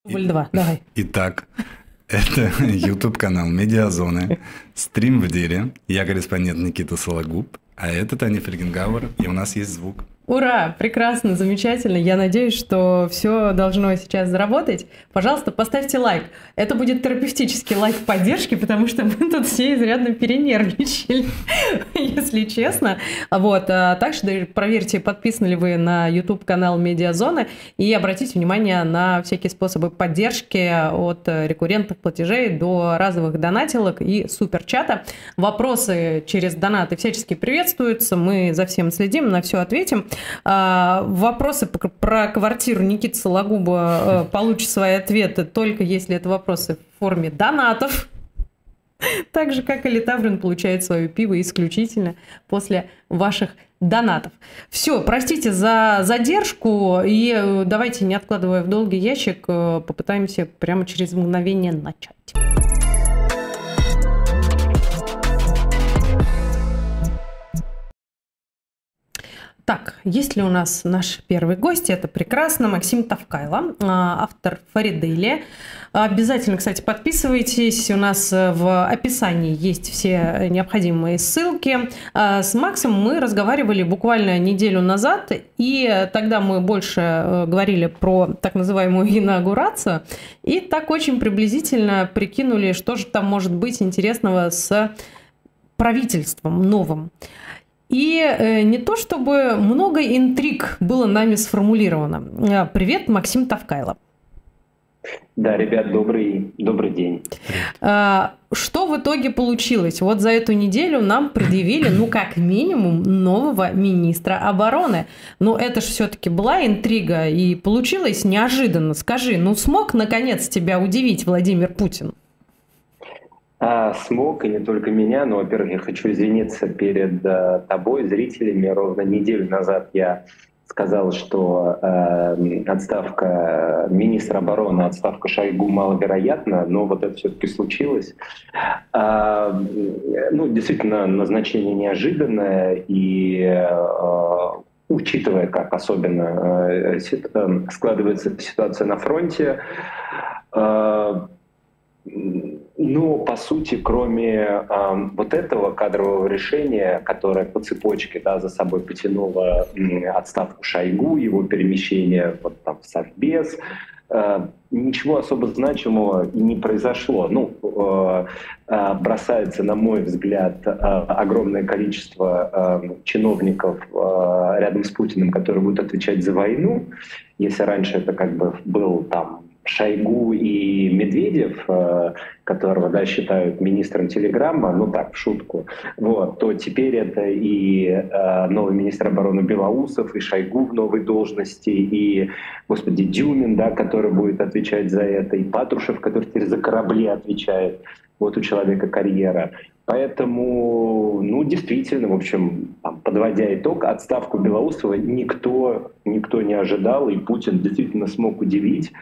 Рубль два, давай. Итак, это YouTube-канал «Медиазоны», стрим в деле. Я корреспондент Никита Сологуб, а это Таня Фельгенгауэр, и у нас есть звук. Ура! Прекрасно, замечательно. Я надеюсь, что все должно сейчас заработать. Пожалуйста, поставьте лайк. Это будет терапевтический лайк поддержки, потому что мы тут все изрядно перенервничали, если честно. Вот. Также проверьте, подписаны ли вы на YouTube-канал «Медиазоны», и обратите внимание на всякие способы поддержки от рекуррентных платежей до разовых донатилок и суперчата. Вопросы через донаты всячески приветствуются. Мы за всем следим, на все ответим. Вопросы про квартиру Никиты Сологуба получат свои ответы только если это вопросы в форме донатов. Так же, как и Литаврин получает свое пиво исключительно после ваших донатов. Все, простите за задержку, и давайте, не откладывая в долгий ящик, попытаемся прямо через мгновение начать. Так, есть ли у нас наш первый гость? Это прекрасно. Максим Тавкайло, автор Фаридели. Обязательно, кстати, подписывайтесь. У нас в описании есть все необходимые ссылки. С Максом мы разговаривали буквально неделю назад, и тогда мы больше говорили про так называемую инаугурацию, и так очень приблизительно прикинули, что же там может быть интересного с правительством новым. И не то чтобы много интриг было нами сформулировано. Привет, Максим Тавкайло. Да, ребят, добрый день. Что в итоге получилось? Вот за эту неделю нам предъявили, как минимум, нового министра обороны. Но это же все-таки была интрига, и получилось неожиданно. Скажи, смог наконец тебя удивить Владимир Путин? Смог, и не только меня, но, во-первых, я хочу извиниться перед тобой, зрителями. Ровно неделю назад я сказал, что отставка министра обороны, отставка Шойгу маловероятна, но вот это все-таки случилось. Действительно, назначение неожиданное, и учитывая, как особенно складывается ситуация на фронте, по сути, кроме вот этого кадрового решения, которое по цепочке за собой потянуло отставку Шойгу, его перемещение в Совбез, ничего особо значимого и не произошло. Бросается, на мой взгляд, огромное количество чиновников рядом с Путиным, которые будут отвечать за войну. Если раньше это был Шойгу и Медведев, которого считают министром телеграмма, в шутку, то теперь это и новый министр обороны Белоусов, и Шойгу в новой должности, и, Дюмин, который будет отвечать за это, и Патрушев, который теперь за корабли отвечает. Вот у человека карьера. Поэтому, действительно, в общем, подводя итог, отставку Белоусова никто не ожидал, и Путин действительно смог удивить.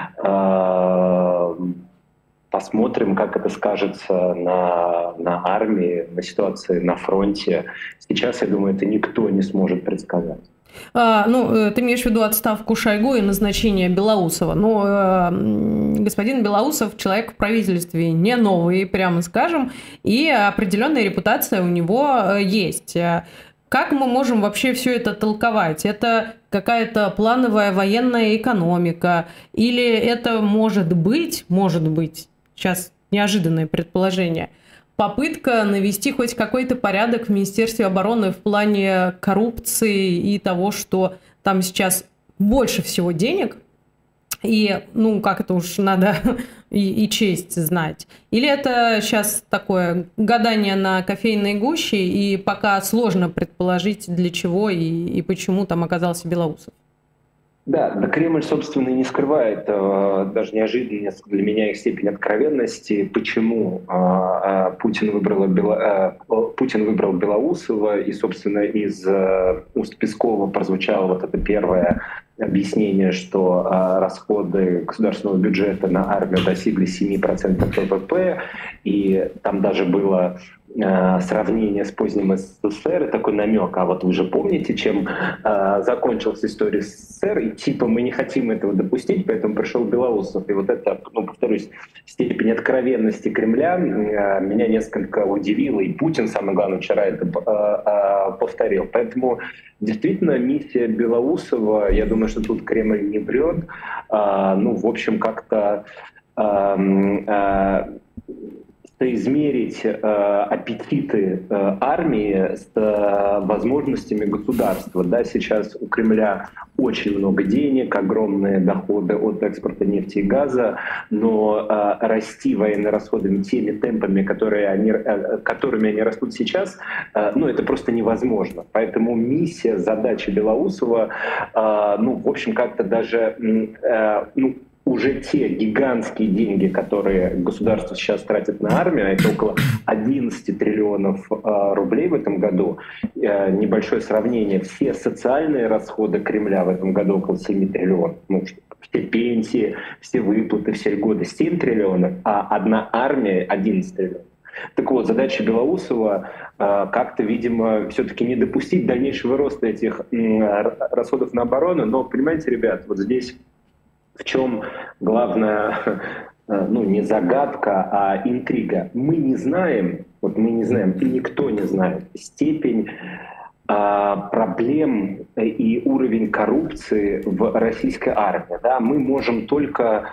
Посмотрим, как это скажется на армии, на ситуации на фронте. Сейчас, я думаю, это никто не сможет предсказать. Ты имеешь в виду отставку Шойгу и назначение Белоусова. Господин Белоусов человек в правительстве не новый, прямо скажем, и определенная репутация у него есть. Как мы можем вообще все это толковать? Это какая-то плановая военная экономика? Или это может быть, сейчас неожиданное предположение, попытка навести хоть какой-то порядок в Министерстве обороны в плане коррупции и того, что там сейчас больше всего денег, и, как это уж надо и честь знать. Или это сейчас такое гадание на кофейной гуще, и пока сложно предположить, для чего и почему там оказался Белоусов? Да, Кремль, собственно, и не скрывает даже неожиданно для меня их степень откровенности, почему Путин выбрал Белоусова, и, собственно, из уст Пескова прозвучала вот эта первая объяснение, что расходы государственного бюджета на армию достигли 7% ВВП, и там даже было сравнение с поздним СССР, такой намек, а вот вы же помните, чем закончилась история СССР, и типа мы не хотим этого допустить, поэтому пришел Белоусов. И вот это, повторюсь, степень откровенности Кремля меня несколько удивила, и Путин, самое главное, вчера это повторил. Поэтому действительно миссия Белоусова, я думаю, что тут Кремль не врет, в общем, как-то соизмерить аппетиты армии с возможностями государства. Да, сейчас у Кремля очень много денег, огромные доходы от экспорта нефти и газа, но расти военные расходы теми темпами, которыми они растут сейчас, это просто невозможно. Поэтому миссия, задача Белоусова, в общем, как-то даже уже те гигантские деньги, которые государство сейчас тратит на армию, это около 11 триллионов рублей в этом году. Небольшое сравнение. Все социальные расходы Кремля в этом году около 7 триллионов. Все пенсии, все выплаты, все льготы 7 триллионов, а одна армия 11 триллионов. Так вот, задача Белоусова как-то, видимо, все-таки не допустить дальнейшего роста этих расходов на оборону. Но, понимаете, ребят, вот здесь в чем главная, не загадка, а интрига. Мы не знаем, и никто не знает степень проблем и уровень коррупции в российской армии. Да? Мы можем только,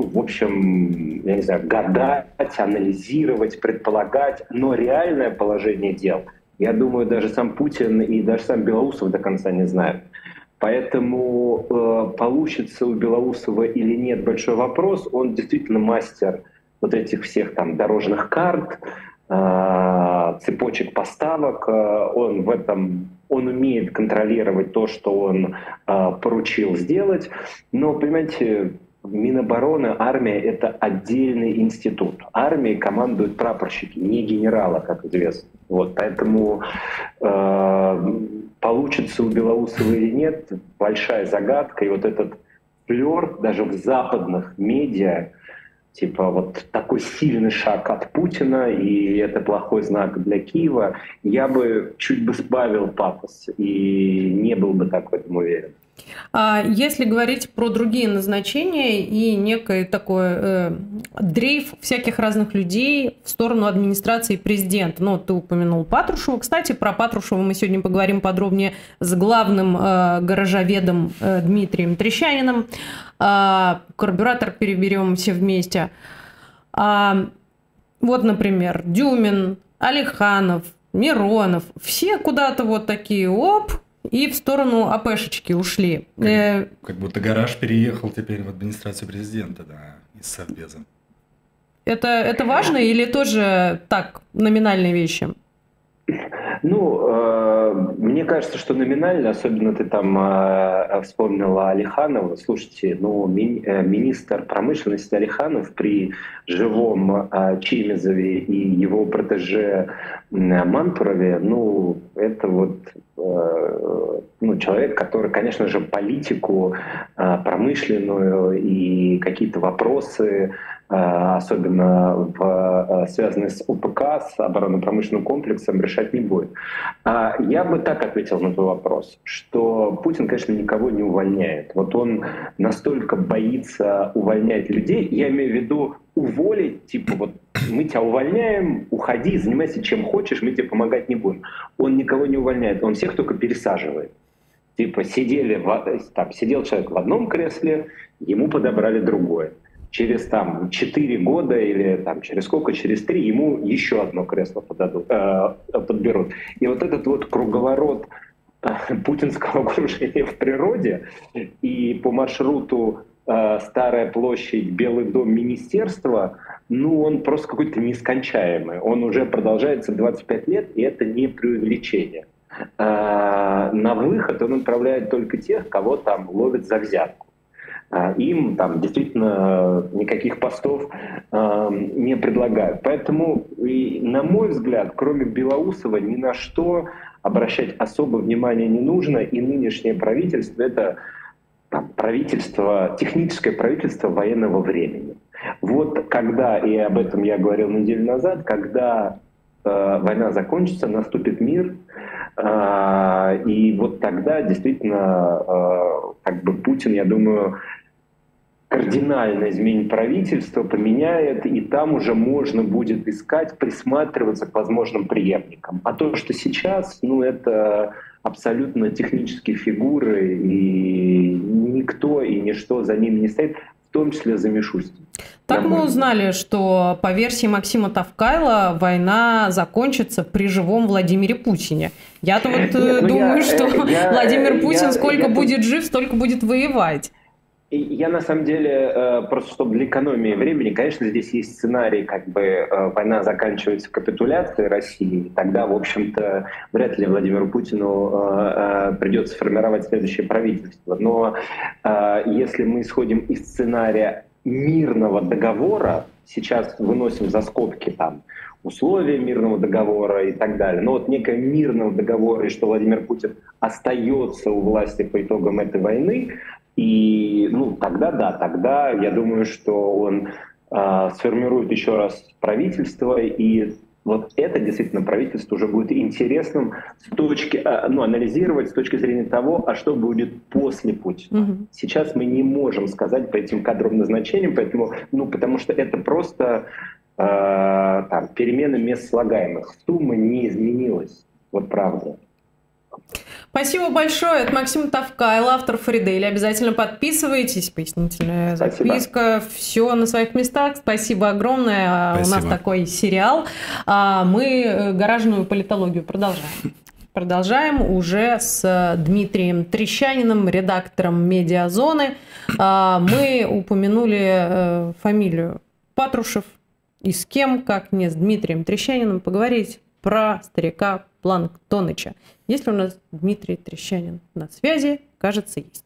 гадать, анализировать, предполагать, но реальное положение дел, я думаю, даже сам Путин и даже сам Белоусов до конца не знают. Поэтому получится у Белоусова или нет, большой вопрос. Он действительно мастер вот этих всех там дорожных карт, цепочек поставок. Он умеет контролировать то, что он поручил сделать. Но, понимаете, Минобороны, армия — это отдельный институт. Армией командуют прапорщики, не генералы, как известно. Поэтому получится у Белоусова или нет, большая загадка. И вот этот флёр даже в западных медиа, такой сильный шаг от Путина, и это плохой знак для Киева, я бы чуть бы сбавил пафос и не был бы так в этом уверен. Если говорить про другие назначения и некий такой дрейф всяких разных людей в сторону администрации президента. Ты упомянул Патрушева. Кстати, про Патрушева мы сегодня поговорим подробнее с главным гаражоведом Дмитрием Трещаниным. Карбюратор переберем все вместе. Например, Дюмин, Алиханов, Миронов. Все куда-то такие, и в сторону АПшечки ушли. Как будто гараж переехал теперь в администрацию президента, из Совбеза. Это важно или тоже так, номинальные вещи? Мне кажется, что номинально, особенно ты там вспомнила Алиханова. Слушайте, министр промышленности Алиханов при живом Чемезове и его протеже Мантурове, это человек, который, конечно же, политику промышленную и какие-то вопросы, особенно связанные с УПК, с оборонно-промышленным комплексом, решать не будет. Я бы так ответил на твой вопрос, что Путин, конечно, никого не увольняет. Он настолько боится увольнять людей, я имею в виду уволить, мы тебя увольняем, уходи, занимайся чем хочешь, мы тебе помогать не будем. Он никого не увольняет, он всех только пересаживает. Сидел человек в одном кресле, ему подобрали другое. Через 4 года или через 3 ему еще одно кресло подберут. И этот круговорот путинского окружения в природе и по маршруту Старая площадь, Белый дом, Министерство, он просто какой-то нескончаемый. Он уже продолжается 25 лет, и это не преувеличение. На выход он отправляет только тех, кого ловят за взятку. Им действительно никаких постов не предлагают. Поэтому, на мой взгляд, кроме Белоусова, ни на что обращать особо внимание не нужно. И нынешнее правительство — это правительство, техническое правительство военного времени. Вот когда, и об этом я говорил неделю назад, когда война закончится, наступит мир, и вот тогда действительно Путин, я думаю, кардинально изменит правительство, поменяет, и там уже можно будет искать, присматриваться к возможным преемникам. А то, что сейчас, это абсолютно технические фигуры, и никто и ничто за ними не стоит, в том числе за Мишустин. Так мы узнали, что по версии Максима Тавкайла война закончится при живом Владимире Путине. Я-то думаю, что Владимир Путин сколько будет жив, столько будет воевать. Я на самом деле, просто чтобы для экономии времени, конечно, здесь есть сценарий, война заканчивается капитуляцией России, тогда, в общем-то, вряд ли Владимиру Путину придется формировать следующее правительство. Но если мы исходим из сценария мирного договора, сейчас выносим за скобки условия мирного договора и так далее, но некое мирного договора, и что Владимир Путин остается у власти по итогам этой войны, и тогда я думаю, что он сформирует еще раз правительство, и вот это действительно правительство уже будет интересным анализировать с точки зрения того, а что будет после Путина. Угу. Сейчас мы не можем сказать по этим кадровым назначениям, потому что это просто перемена мест слагаемых. Сумма не изменилась, вот правда. Спасибо большое. Это Максим Тавкайл, автор Фридели. Обязательно подписывайтесь. Пояснительная записка. Все на своих местах. Спасибо огромное. Спасибо. У нас такой сериал. Мы гаражную политологию продолжаем. Продолжаем уже с Дмитрием Трещаниным, редактором «Медиазоны». Мы упомянули фамилию Патрушев. И с кем, как не с Дмитрием Трещаниным, поговорить про старика Планктоныча. Есть ли у нас Дмитрий Трещанин на связи? Кажется, есть.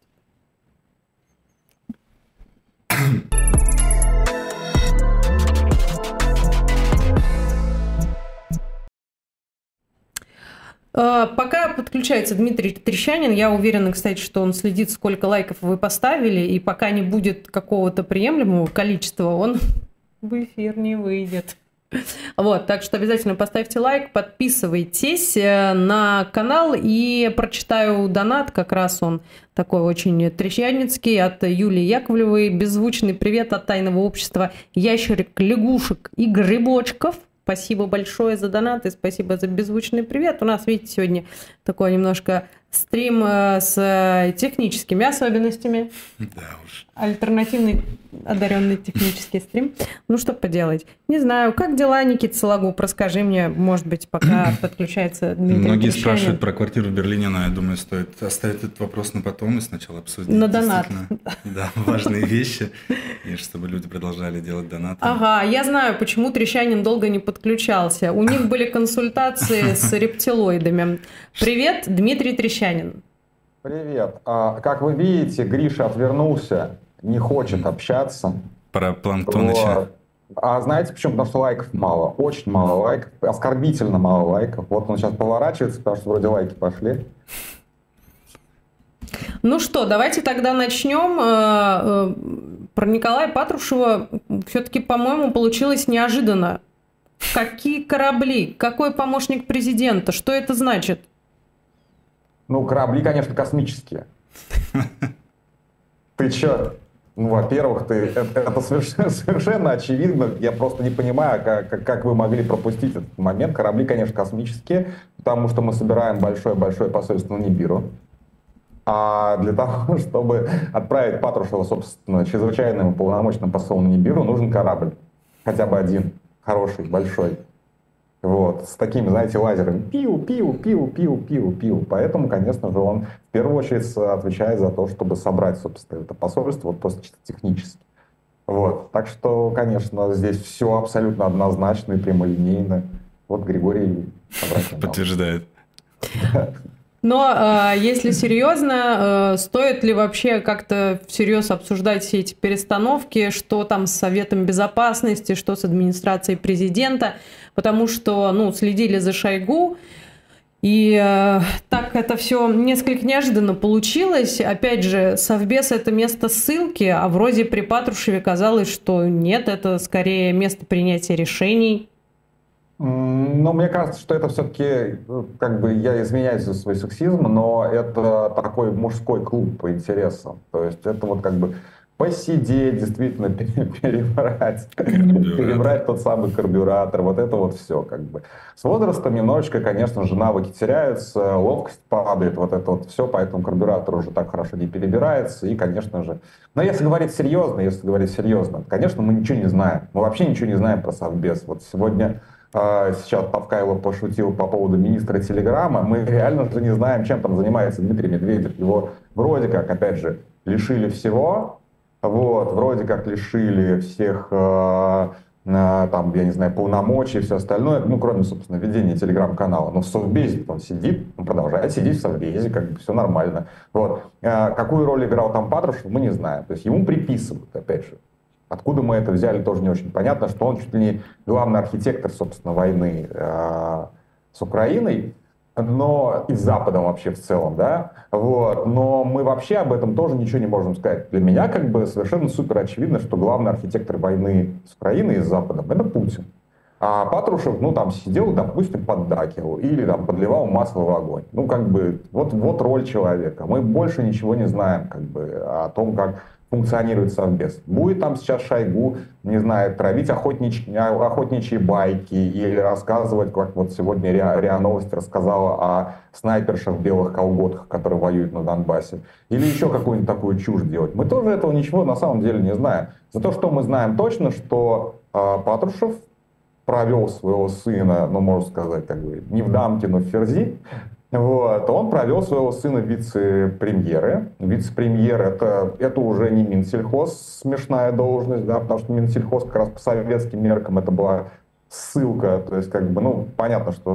Пока подключается Дмитрий Трещанин, я уверена, кстати, что он следит, сколько лайков вы поставили, и пока не будет какого-то приемлемого количества, он в эфир не выйдет. Вот, так что обязательно поставьте лайк, подписывайтесь на канал, и прочитаю донат, как раз он такой очень трещаницкий, от Юлии Яковлевой. Беззвучный привет от тайного общества ящерик, лягушек и грибочков. Спасибо большое за донат и спасибо за беззвучный привет. У нас, видите, сегодня такой немножко стрим с техническими особенностями. Да уж. Альтернативный одаренный технический стрим. Ну, что поделать. Не знаю, как дела, Никита Сологуб? Расскажи мне, может быть, пока подключается Дмитрий Многие Трещанин. Спрашивают про квартиру в Берлине, но я думаю, стоит оставить этот вопрос на потом и сначала обсудить. На донат. Да, важные вещи, и чтобы люди продолжали делать донаты. Ага, я знаю, почему Трещанин долго не подключался. У них были консультации с рептилоидами. Привет, Дмитрий Трещанин. Привет. Как вы видите, Гриша отвернулся, не хочет общаться. Про Планктоныча. А знаете почему? Потому что лайков мало. Очень мало лайков. Оскорбительно мало лайков. Вот он сейчас поворачивается, потому что вроде лайки пошли. Ну что, давайте тогда начнем. Про Николая Патрушева все-таки, по-моему, получилось неожиданно. Какие корабли? Какой помощник президента? Что это значит? Ну, корабли, конечно, космические. Ты чё? Ну, во-первых, это совершенно очевидно. Я просто не понимаю, как вы могли пропустить этот момент. Корабли, конечно, космические, потому что мы собираем большое-большое посольство на Нибиру. А для того, чтобы отправить Патрушева, собственно, чрезвычайным полномочным послом на Нибиру, нужен корабль. Хотя бы один. Хороший, большой. Вот, с такими, знаете, лазерами. Пиу-пиу-пиу-пиу-пиу-пиу. Поэтому, конечно же, он в первую очередь отвечает за то, чтобы собрать, собственно, это посольство, вот просто чисто технически. Вот. Так что, конечно, здесь все абсолютно однозначно и прямолинейно. Вот Григорий подтверждает. Но если серьезно, стоит ли вообще как-то всерьез обсуждать все эти перестановки, что там с Советом Безопасности, что с администрацией президента, потому что, следили за Шойгу, И так это все несколько неожиданно получилось. Опять же, Совбез — это место ссылки, а вроде при Патрушеве казалось, что нет, это скорее место принятия решений. Но мне кажется, что это все-таки, как бы, я извиняюсь за свой сексизм, но это такой мужской клуб по интересам. То есть это вот как бы посидеть, действительно перебрать тот самый карбюратор, вот это вот все как бы. С возрастом немножечко, конечно же, навыки теряются, ловкость падает, вот это вот все, поэтому карбюратор уже так хорошо не перебирается, и, конечно же... Но если говорить серьезно, конечно, мы ничего не знаем. Мы вообще ничего не знаем про Совбез. Вот сегодня... Сейчас Тавкайлов пошутил по поводу министра Телеграма. Мы реально же не знаем, чем там занимается Дмитрий Медведев. Его вроде как, опять же, лишили всего. Вот, вроде как лишили всех, там, я не знаю, полномочий и все остальное. Ну, кроме, собственно, ведения Телеграм-канала. Но в Совбезе он сидит, он продолжает сидеть в Совбезе, как бы все нормально. Вот. Какую роль играл там Патрушев, мы не знаем. То есть ему приписывают, опять же. Откуда мы это взяли, тоже не очень понятно, что он чуть ли не главный архитектор, собственно, войны с Украиной, но и с Западом вообще в целом, да, вот. Но мы вообще об этом тоже ничего не можем сказать. Для меня как бы совершенно супер очевидно, что главный архитектор войны с Украиной и с Западом — это Путин. А Патрушев, ну, там сидел, допустим, поддакивал или там подливал масло в огонь. Ну, как бы, вот роль человека. Мы больше ничего не знаем, как бы, о том, как функционирует Совбез. Будет там сейчас Шойгу, не знаю, травить охотничьи байки или рассказывать, как вот сегодня РИА Новости рассказала о снайпершах в белых колготках, которые воюют на Донбассе. Или еще какую-нибудь такую чушь делать. Мы тоже этого ничего на самом деле не знаем. Зато что мы знаем точно, что Патрушев провел своего сына, ну, можно сказать, как бы, не в дамке, но в ферзи. Вот. Он провел своего сына вице-премьеры. Вице-премьер это уже не Минсельхоз, смешная должность, да, потому что Минсельхоз как раз по советским меркам это была ссылка. То есть, как бы, ну, понятно, что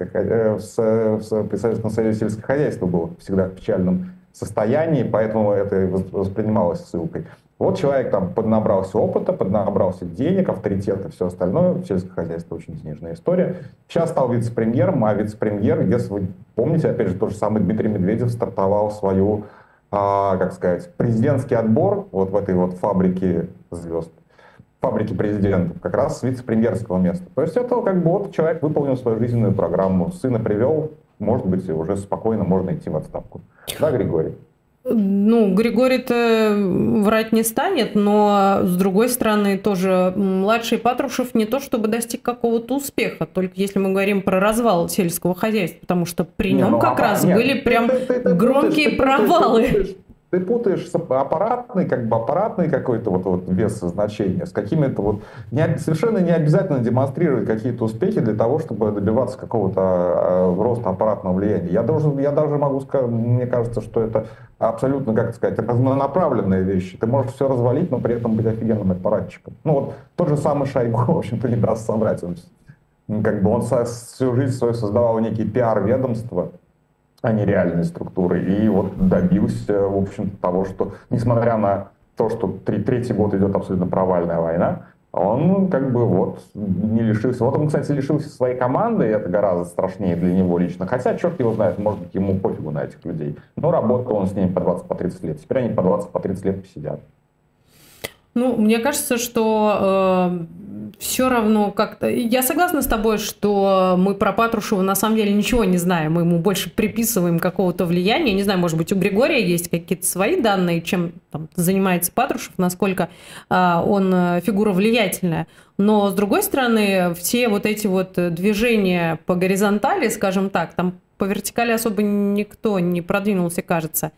при Советском Союзе сельское хозяйство было всегда в печальном состоянии, поэтому это воспринималось ссылкой. Вот человек там поднабрался опыта, поднабрался денег, авторитета, все остальное. Сельское хозяйство очень денежная история. Сейчас стал вице-премьером, а вице-премьер, если вы помните, опять же, тот же самый Дмитрий Медведев стартовал свою, как сказать, президентский отбор вот в этой вот фабрике звезд, фабрике президентов, как раз с вице-премьерского места. То есть это как бы вот человек выполнил свою жизненную программу, сына привел, может быть, уже спокойно можно идти в отставку. Да, Григорий? Ну, Григорий-то врать не станет, но, с другой стороны, тоже младший Патрушев не то чтобы достиг какого-то успеха, только если мы говорим про развал сельского хозяйства, потому что при нем как раз были прям громкие провалы. Ты путаешь аппаратный какой-то вот вес значения с какими-то вот... совершенно не обязательно демонстрировать какие-то успехи для того, чтобы добиваться какого-то роста аппаратного влияния. Я даже могу сказать, мне кажется, что это абсолютно, как сказать, разнонаправленные вещи. Ты можешь все развалить, но при этом быть офигенным аппаратчиком. Ну вот тот же самый Шойгу, в общем-то, не даст соврать. Он всю жизнь свою создавал некий пиар-ведомство, а не реальные структуры. И вот добился, в общем-то, того, что, несмотря на то, что третий год идет абсолютно провальная война, он как бы вот не лишился. Вот он, кстати, лишился своей команды, и это гораздо страшнее для него лично. Хотя, черт его знает, может быть, ему пофигу на этих людей. Но работал он с ними по 20-30 лет. Теперь они по 20-30 лет посидят. Ну, мне кажется, что все равно как-то... Я согласна с тобой, что мы про Патрушева на самом деле ничего не знаем. Мы ему больше приписываем какого-то влияния. Не знаю, может быть, у Григория есть какие-то свои данные, чем там занимается Патрушев, насколько он фигура влиятельная. Но, с другой стороны, все вот эти вот движения по горизонтали, скажем так, там по вертикали особо никто не продвинулся, кажется.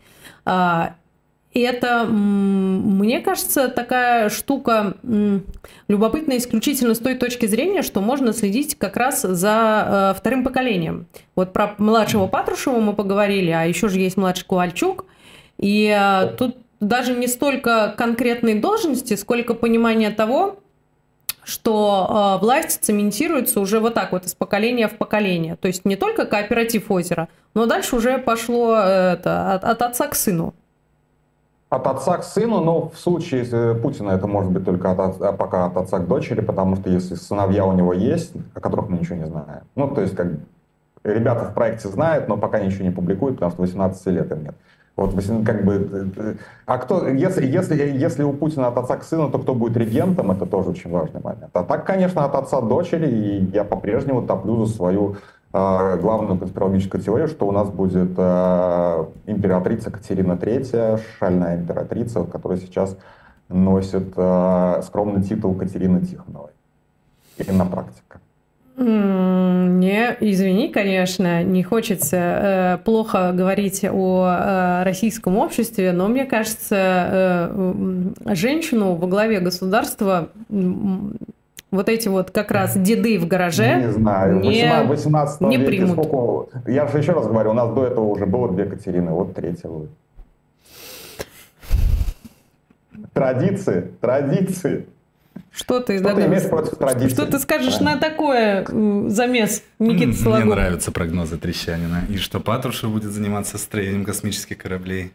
И это, мне кажется, такая штука любопытная исключительно с той точки зрения, что можно следить как раз за вторым поколением. Вот про младшего Патрушева мы поговорили, а еще же есть младший Ковальчук. И тут даже не столько конкретной должности, сколько понимание того, что власть цементируется уже вот так вот из поколения в поколение. То есть не только кооператив «Озеро», но дальше уже пошло от отца к сыну. От отца к сыну, но в случае Путина это может быть только пока от отца к дочери, потому что если сыновья у него есть, о которых мы ничего не знаем. Ну, то есть, как ребята в проекте знают, но пока ничего не публикуют, потому что 18 лет им нет. Вот, как бы, а кто, если у Путина от отца к сыну, то кто будет регентом, это тоже очень важный момент. А так, конечно, от отца к дочери, и я по-прежнему топлю за свою главную конспирологическую теорию, что у нас будет императрица Катерина III, шальная императрица, которая сейчас носит скромный титул Катерины Тихоновой. Именно практика. Не, извини, конечно, не хочется плохо говорить о российском обществе, но мне кажется, женщину во главе государства вот эти вот как раз деды в гараже не знаю, в 18 не веке примут. сколько... Я же еще раз говорю, у нас до этого уже было 2 Катерины, вот 3-я будет. Традиции. Что ты имеешь против традиций? Что ты скажешь на такое замес, Никита Сологуб? Мне нравятся прогнозы Трещанина. И что Патрушев будет заниматься строением космических кораблей.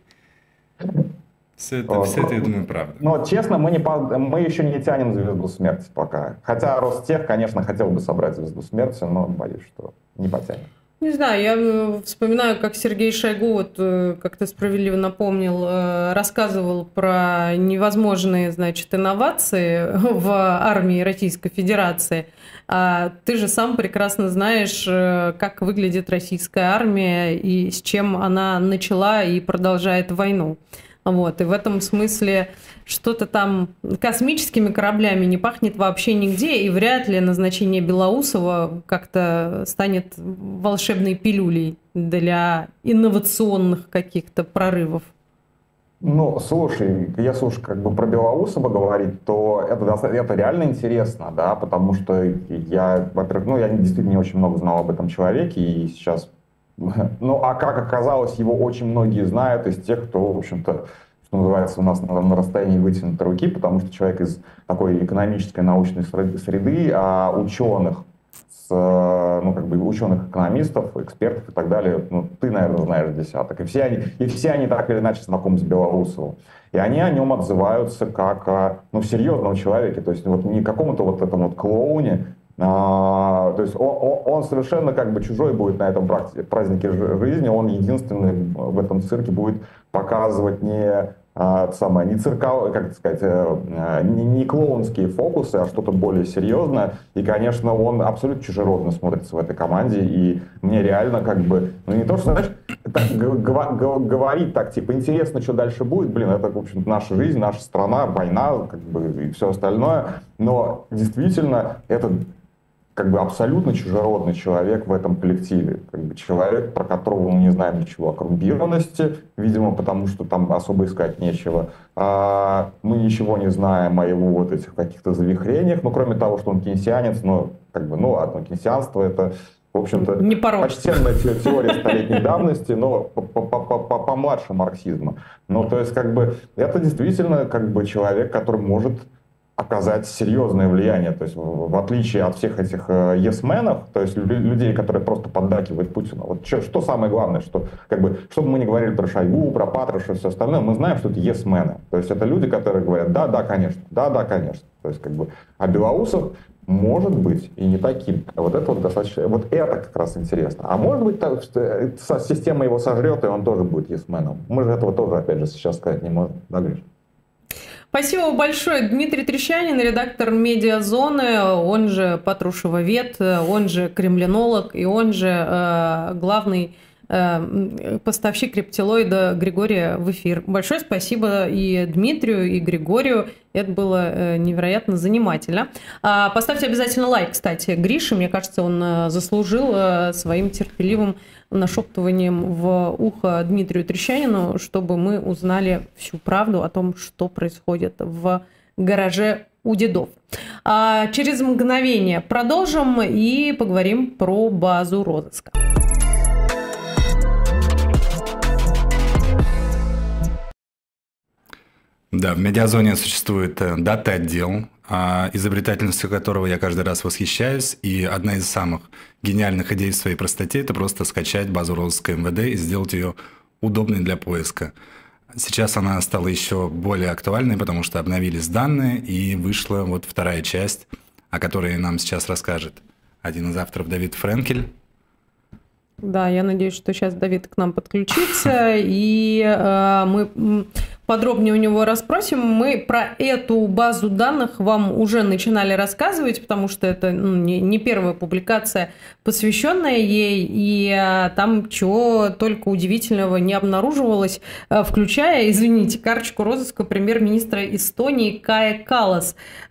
Все это, я думаю, правда. Но, честно, мы еще не тянем звезду смерти пока. Хотя Ростех, конечно, хотел бы собрать звезду смерти, но боюсь, что не потянем. Не знаю, я вспоминаю, как Сергей Шойгу, вот, как ты справедливо напомнил, рассказывал про невозможные, значит, инновации в армии Российской Федерации. А ты же сам прекрасно знаешь, как выглядит российская армия и с чем она начала и продолжает войну. Вот, и в этом смысле что-то там космическими кораблями не пахнет вообще нигде, и вряд ли назначение Белоусова как-то станет волшебной пилюлей для инновационных каких-то прорывов. Ну, слушай, если уж как бы про Белоусова говорить, то это реально интересно, да, потому что я, во-первых, я действительно не очень много знал об этом человеке, и сейчас... Ну, а как оказалось, его очень многие знают из тех, кто, в общем-то, что называется, у нас на расстоянии вытянутой руки, потому что человек из такой экономической научной среды, а ученых, ученых-экономистов, экспертов и так далее, ты, наверное, знаешь десяток. И все они так или иначе знакомы с Белоусовым. И они о нем отзываются как о серьезном человеке, то есть вот не какому-то вот этому клоуне. То есть он совершенно как бы чужой будет на этом празднике жизни, он единственный в этом цирке будет показывать не цирковые, как сказать, не клоунские фокусы, а что-то более серьезное. И, конечно, он абсолютно чужеродно смотрится в этой команде. И мне реально как бы, не то, что, знаешь, говорить так, типа, интересно, что дальше будет, это, в общем-то, наша жизнь, наша страна, война, как бы, и все остальное. Но действительно, это как бы абсолютно чужеродный человек в этом коллективе. Как бы человек, про которого мы не знаем ничего о коррумпированности, видимо, потому что там особо искать нечего. Мы ничего не знаем о его вот этих каких-то завихрениях, кроме того, что он кейнсианец, ладно, кейнсианство это, в общем-то, почтенная теория столетней давности, но помладше марксизма. То есть, как бы, это действительно как бы человек, который может оказать серьезное влияние, то есть в отличие от всех этих yes-менов, то есть людей, которые просто поддакивают Путину. Вот что самое главное, что как бы, что бы мы ни говорили про Шойгу, про Патрушева и все остальное, мы знаем, что это yes-мены. То есть это люди, которые говорят, да, конечно, да, конечно. То есть как бы, а Белоусов может быть и не таким. Вот это вот достаточно, вот это как раз интересно. А может быть, что система его сожрет, и он тоже будет yes-меном. Мы же этого тоже, опять же, сейчас сказать не можем. Да, Гриш? Спасибо большое. Дмитрий Трещанин, редактор «Медиазоны», он же Патрушевовед, он же кремлинолог и он же главный поставщик рептилоида Григория в эфир. Большое спасибо и Дмитрию, и Григорию. Это было невероятно занимательно. Поставьте обязательно лайк, кстати, Грише. Мне кажется, он заслужил своим терпеливым нашептыванием в ухо Дмитрию Трещанину, чтобы мы узнали всю правду о том, что происходит в гараже у дедов. Через мгновение продолжим и поговорим про базу розыска. Да, в Медиазоне существует дата-отдел, изобретательностью которого я каждый раз восхищаюсь. И одна из самых гениальных идей в своей простоте – это просто скачать базу розыска МВД и сделать ее удобной для поиска. Сейчас она стала еще более актуальной, потому что обновились данные, и вышла вот вторая часть, о которой нам сейчас расскажет один из авторов Давид Френкель. Да, я надеюсь, что сейчас Давид к нам подключится, и мы подробнее у него расспросим. Мы про эту базу данных вам уже начинали рассказывать, потому что это не первая публикация, посвященная ей, и там чего только удивительного не обнаруживалось, включая, извините, карточку розыска премьер-министра Эстонии Кая Каллас.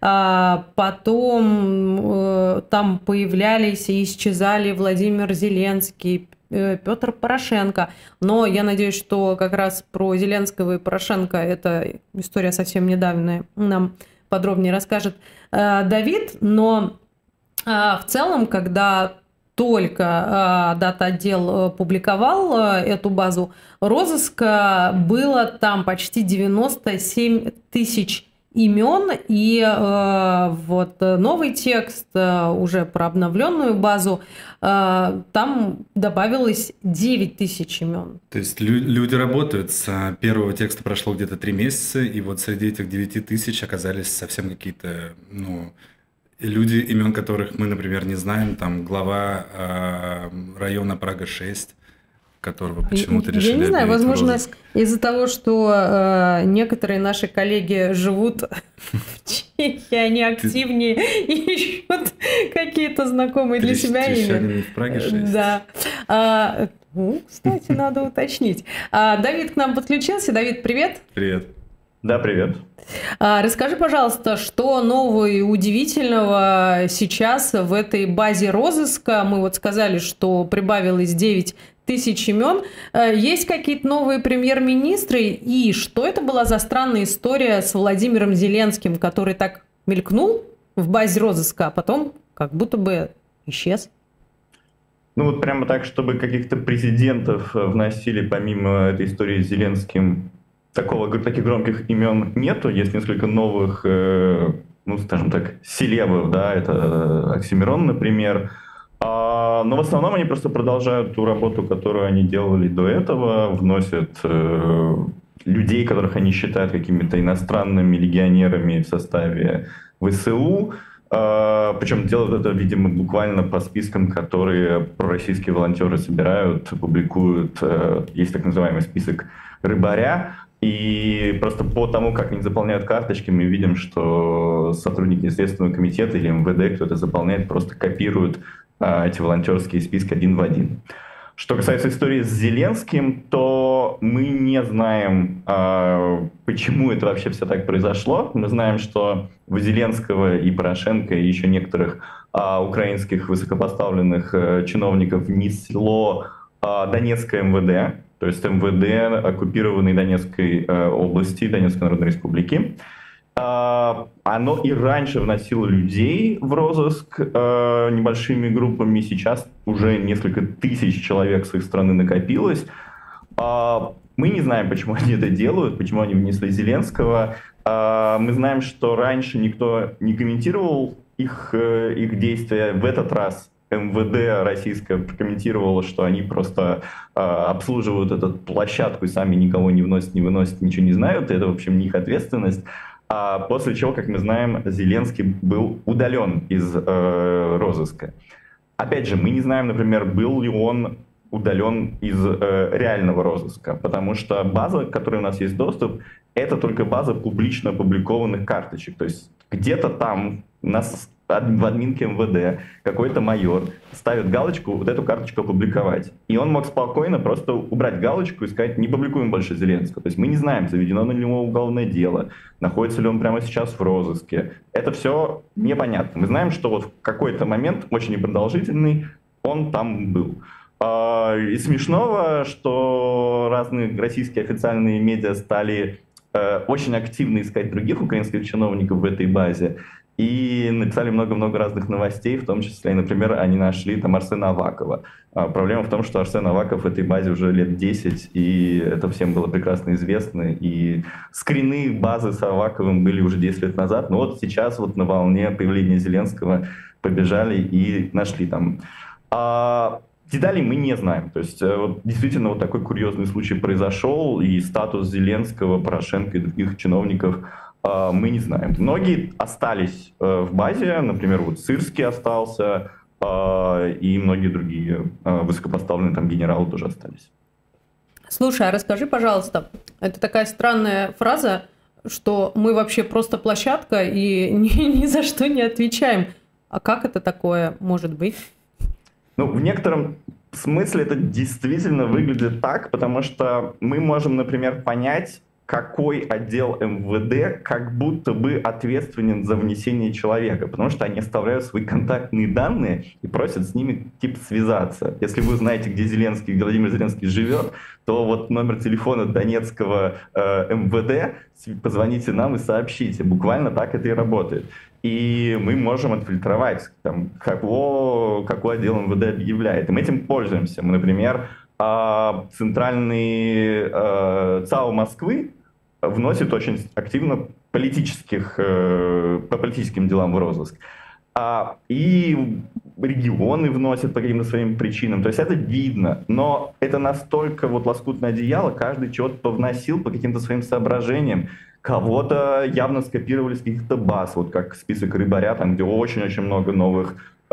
Потом там появлялись и исчезали Владимир Зеленский, Петр Порошенко. Но я надеюсь, что как раз про Зеленского и Порошенко эта история совсем недавняя нам подробнее расскажет Давид. Но в целом, когда только дата-отдел публиковал эту базу розыска, было там почти 97 тысяч имен, и вот новый текст уже про обновленную базу, там добавилось 9 тысяч имен. То есть люди работают, с первого текста прошло где-то 3 месяца, и вот среди этих 9 тысяч оказались совсем какие-то, люди, имен которых мы, например, не знаем, там глава района Прага-6, которого почему-то решили. Я не знаю, возможно, из-за того, что некоторые наши коллеги живут в Чехии, они активнее ищут какие-то знакомые для себя имя. В Праге 6. Да. Кстати, надо уточнить. Давид к нам подключился. Давид, привет. Привет. Да, привет. Расскажи, пожалуйста, что нового и удивительного сейчас в этой базе розыска? Мы вот сказали, что прибавилось 9 тысяч имен. Есть какие-то новые премьер-министры? И что это была за странная история с Владимиром Зеленским, который так мелькнул в базе розыска, а потом как будто бы исчез? Вот прямо так, чтобы каких-то президентов вносили помимо этой истории с Зеленским, таких громких имен нету. Есть несколько новых, скажем так, селебов, да, это Оксимирон, например. Но в основном они просто продолжают ту работу, которую они делали до этого, вносят людей, которых они считают какими-то иностранными легионерами в составе ВСУ. Причем делают это, видимо, буквально по спискам, которые пророссийские волонтеры собирают, публикуют. Есть так называемый список рыбаря. И просто по тому, как они заполняют карточки, мы видим, что сотрудники Следственного комитета или МВД, кто это заполняет, просто копируют эти волонтерские списки один в один. Что касается истории с Зеленским, то мы не знаем, почему это вообще все так произошло. Мы знаем, что в Зеленского и Порошенко, и еще некоторых украинских высокопоставленных чиновников внесло Донецкое МВД, то есть МВД оккупированной Донецкой области, Донецкой Народной Республики. Оно и раньше вносило людей в розыск небольшими группами, сейчас уже несколько тысяч человек с их стороны накопилось. Мы не знаем, почему они это делают, почему они внесли Зеленского. Мы знаем, что раньше никто не комментировал их действия. В этот раз МВД российское прокомментировало, что они просто обслуживают эту площадку и сами никого не вносят, не выносят, ничего не знают. Это, в общем, не их ответственность. После чего, как мы знаем, Зеленский был удален из розыска. Опять же, мы не знаем, например, был ли он удален из реального розыска, потому что база, к которой у нас есть доступ, это только база публично опубликованных карточек. То есть где-то там нас в админке МВД какой-то майор ставит галочку вот эту карточку опубликовать. И он мог спокойно просто убрать галочку и сказать, не публикуем больше Зеленского. То есть мы не знаем, заведено ли у него уголовное дело, находится ли он прямо сейчас в розыске. Это все непонятно. Мы знаем, что вот в какой-то момент, очень непродолжительный, он там был. И смешного, что разные российские официальные медиа стали очень активно искать других украинских чиновников в этой базе. И написали много-много разных новостей, в том числе, например, они нашли там Арсена Авакова. Проблема в том, что Арсен Аваков в этой базе уже лет 10, и это всем было прекрасно известно. И скрины базы с Аваковым были уже 10 лет назад, но вот сейчас вот на волне появления Зеленского побежали и нашли там. Деталей мы не знаем. То есть вот, действительно вот такой курьезный случай произошел, и статус Зеленского, Порошенко и других чиновников мы не знаем. Многие остались в базе, например, вот Сырский остался, и многие другие высокопоставленные там генералы тоже остались. Слушай, а расскажи, пожалуйста, это такая странная фраза, что мы вообще просто площадка и ни за что не отвечаем. А как это такое может быть? Ну, в некотором смысле это действительно выглядит так, потому что мы можем, например, понять, какой отдел МВД как будто бы ответственен за внесение человека, потому что они оставляют свои контактные данные и просят с ними типа связаться. Если вы знаете, где Владимир Зеленский живет, то вот номер телефона Донецкого МВД, позвоните нам и сообщите. Буквально так это и работает. И мы можем отфильтровать, там, какой отдел МВД объявляет. И мы этим пользуемся. Мы, например, центральный ЦАО Москвы вносит очень активно по политическим делам в розыск. И регионы вносят по каким-то своим причинам. То есть это видно, но это настолько вот лоскутное одеяло, каждый чего-то повносил по каким-то своим соображениям. Кого-то явно скопировали с каких-то баз, вот как список Рыбаря, там, где очень-очень много новых...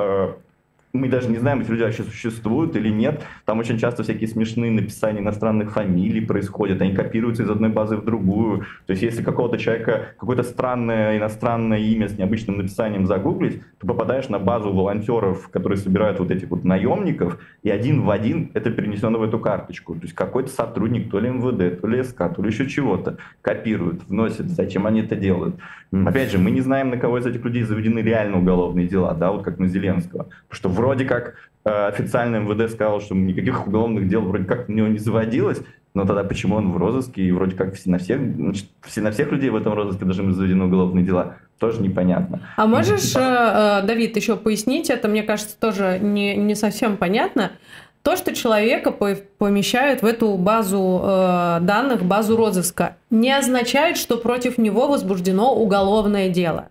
Мы даже не знаем, эти люди вообще существуют или нет. Там очень часто всякие смешные написания иностранных фамилий происходят. Они копируются из одной базы в другую. То есть если какого-то человека, какое-то странное иностранное имя с необычным написанием загуглить, то попадаешь на базу волонтеров, которые собирают вот этих вот наемников, и один в один это перенесено в эту карточку. То есть какой-то сотрудник, то ли МВД, то ли СК, то ли еще чего-то, копирует, вносит. Зачем они это делают? Опять же, мы не знаем, на кого из этих людей заведены реально уголовные дела, да, вот как на Зеленского. Потому что вроде как официально МВД сказал, что никаких уголовных дел вроде как на него не заводилось, но тогда почему он в розыске, и вроде как на всех людей в этом розыске должны быть заведены уголовные дела, тоже непонятно. А можешь, Давид, еще пояснить, это, мне кажется, тоже не совсем понятно. То, что человека помещают в эту базу данных, базу розыска, не означает, что против него возбуждено уголовное дело.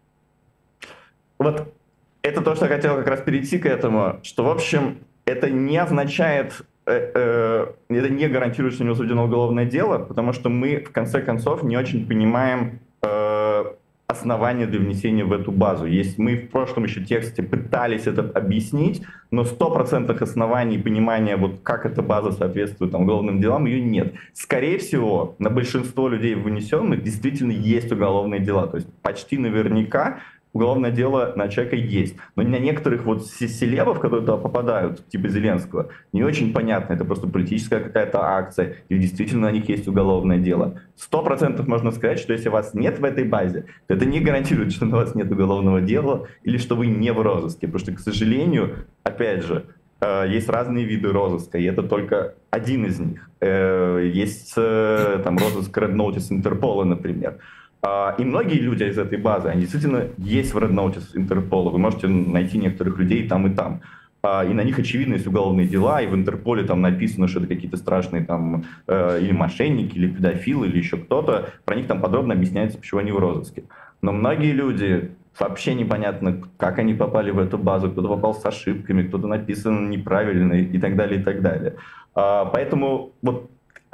Вот это то, что я хотел как раз перейти к этому, что, в общем, это не означает, это не гарантирует, что у него заведено уголовное дело, потому что мы, в конце концов, не очень понимаем основания для внесения в эту базу. Мы в прошлом еще тексте пытались это объяснить, но 100% оснований понимания, вот как эта база соответствует там, уголовным делам, ее нет. Скорее всего, на большинство людей внесенных действительно есть уголовные дела. То есть почти наверняка уголовное дело на человека есть. Но на некоторых вот селебов, которые туда попадают, типа Зеленского, не очень понятно, это просто политическая какая-то акция, или действительно на них есть уголовное дело. 100% можно сказать, что если вас нет в этой базе, то это не гарантирует, что на вас нет уголовного дела, или что вы не в розыске. Потому что, к сожалению, опять же, есть разные виды розыска, и это только один из них. Есть там розыск Red Notice Интерпола, например. И многие люди из этой базы, они действительно есть в Red Notice Интерпола. Вы можете найти некоторых людей и там. И на них, очевидно, есть уголовные дела, и в Интерполе там написано, что это какие-то страшные там или мошенники, или педофилы, или еще кто-то. Про них там подробно объясняется, почему они в розыске. Но многие люди, вообще непонятно, как они попали в эту базу, кто-то попал с ошибками, кто-то написан неправильно и так далее, и так далее. Поэтому вот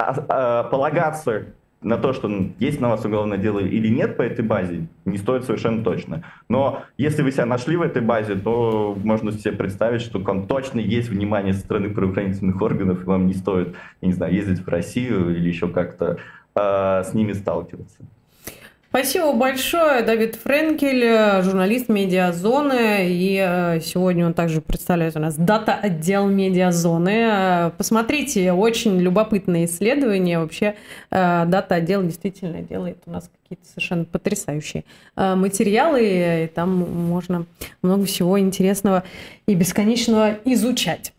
полагаться на то, что есть на вас уголовное дело или нет по этой базе, не стоит совершенно точно. Но если вы себя нашли в этой базе, то можно себе представить, что там точно есть внимание со стороны правоохранительных органов, и вам не стоит, я не знаю, ездить в Россию или еще как-то с ними сталкиваться. Спасибо большое, Давид Френкель, журналист «Медиазоны», и сегодня он также представляет у нас дата-отдел «Медиазоны». Посмотрите, очень любопытное исследование. Вообще дата-отдел действительно делает у нас какие-то совершенно потрясающие материалы, и там можно много всего интересного и бесконечного изучать.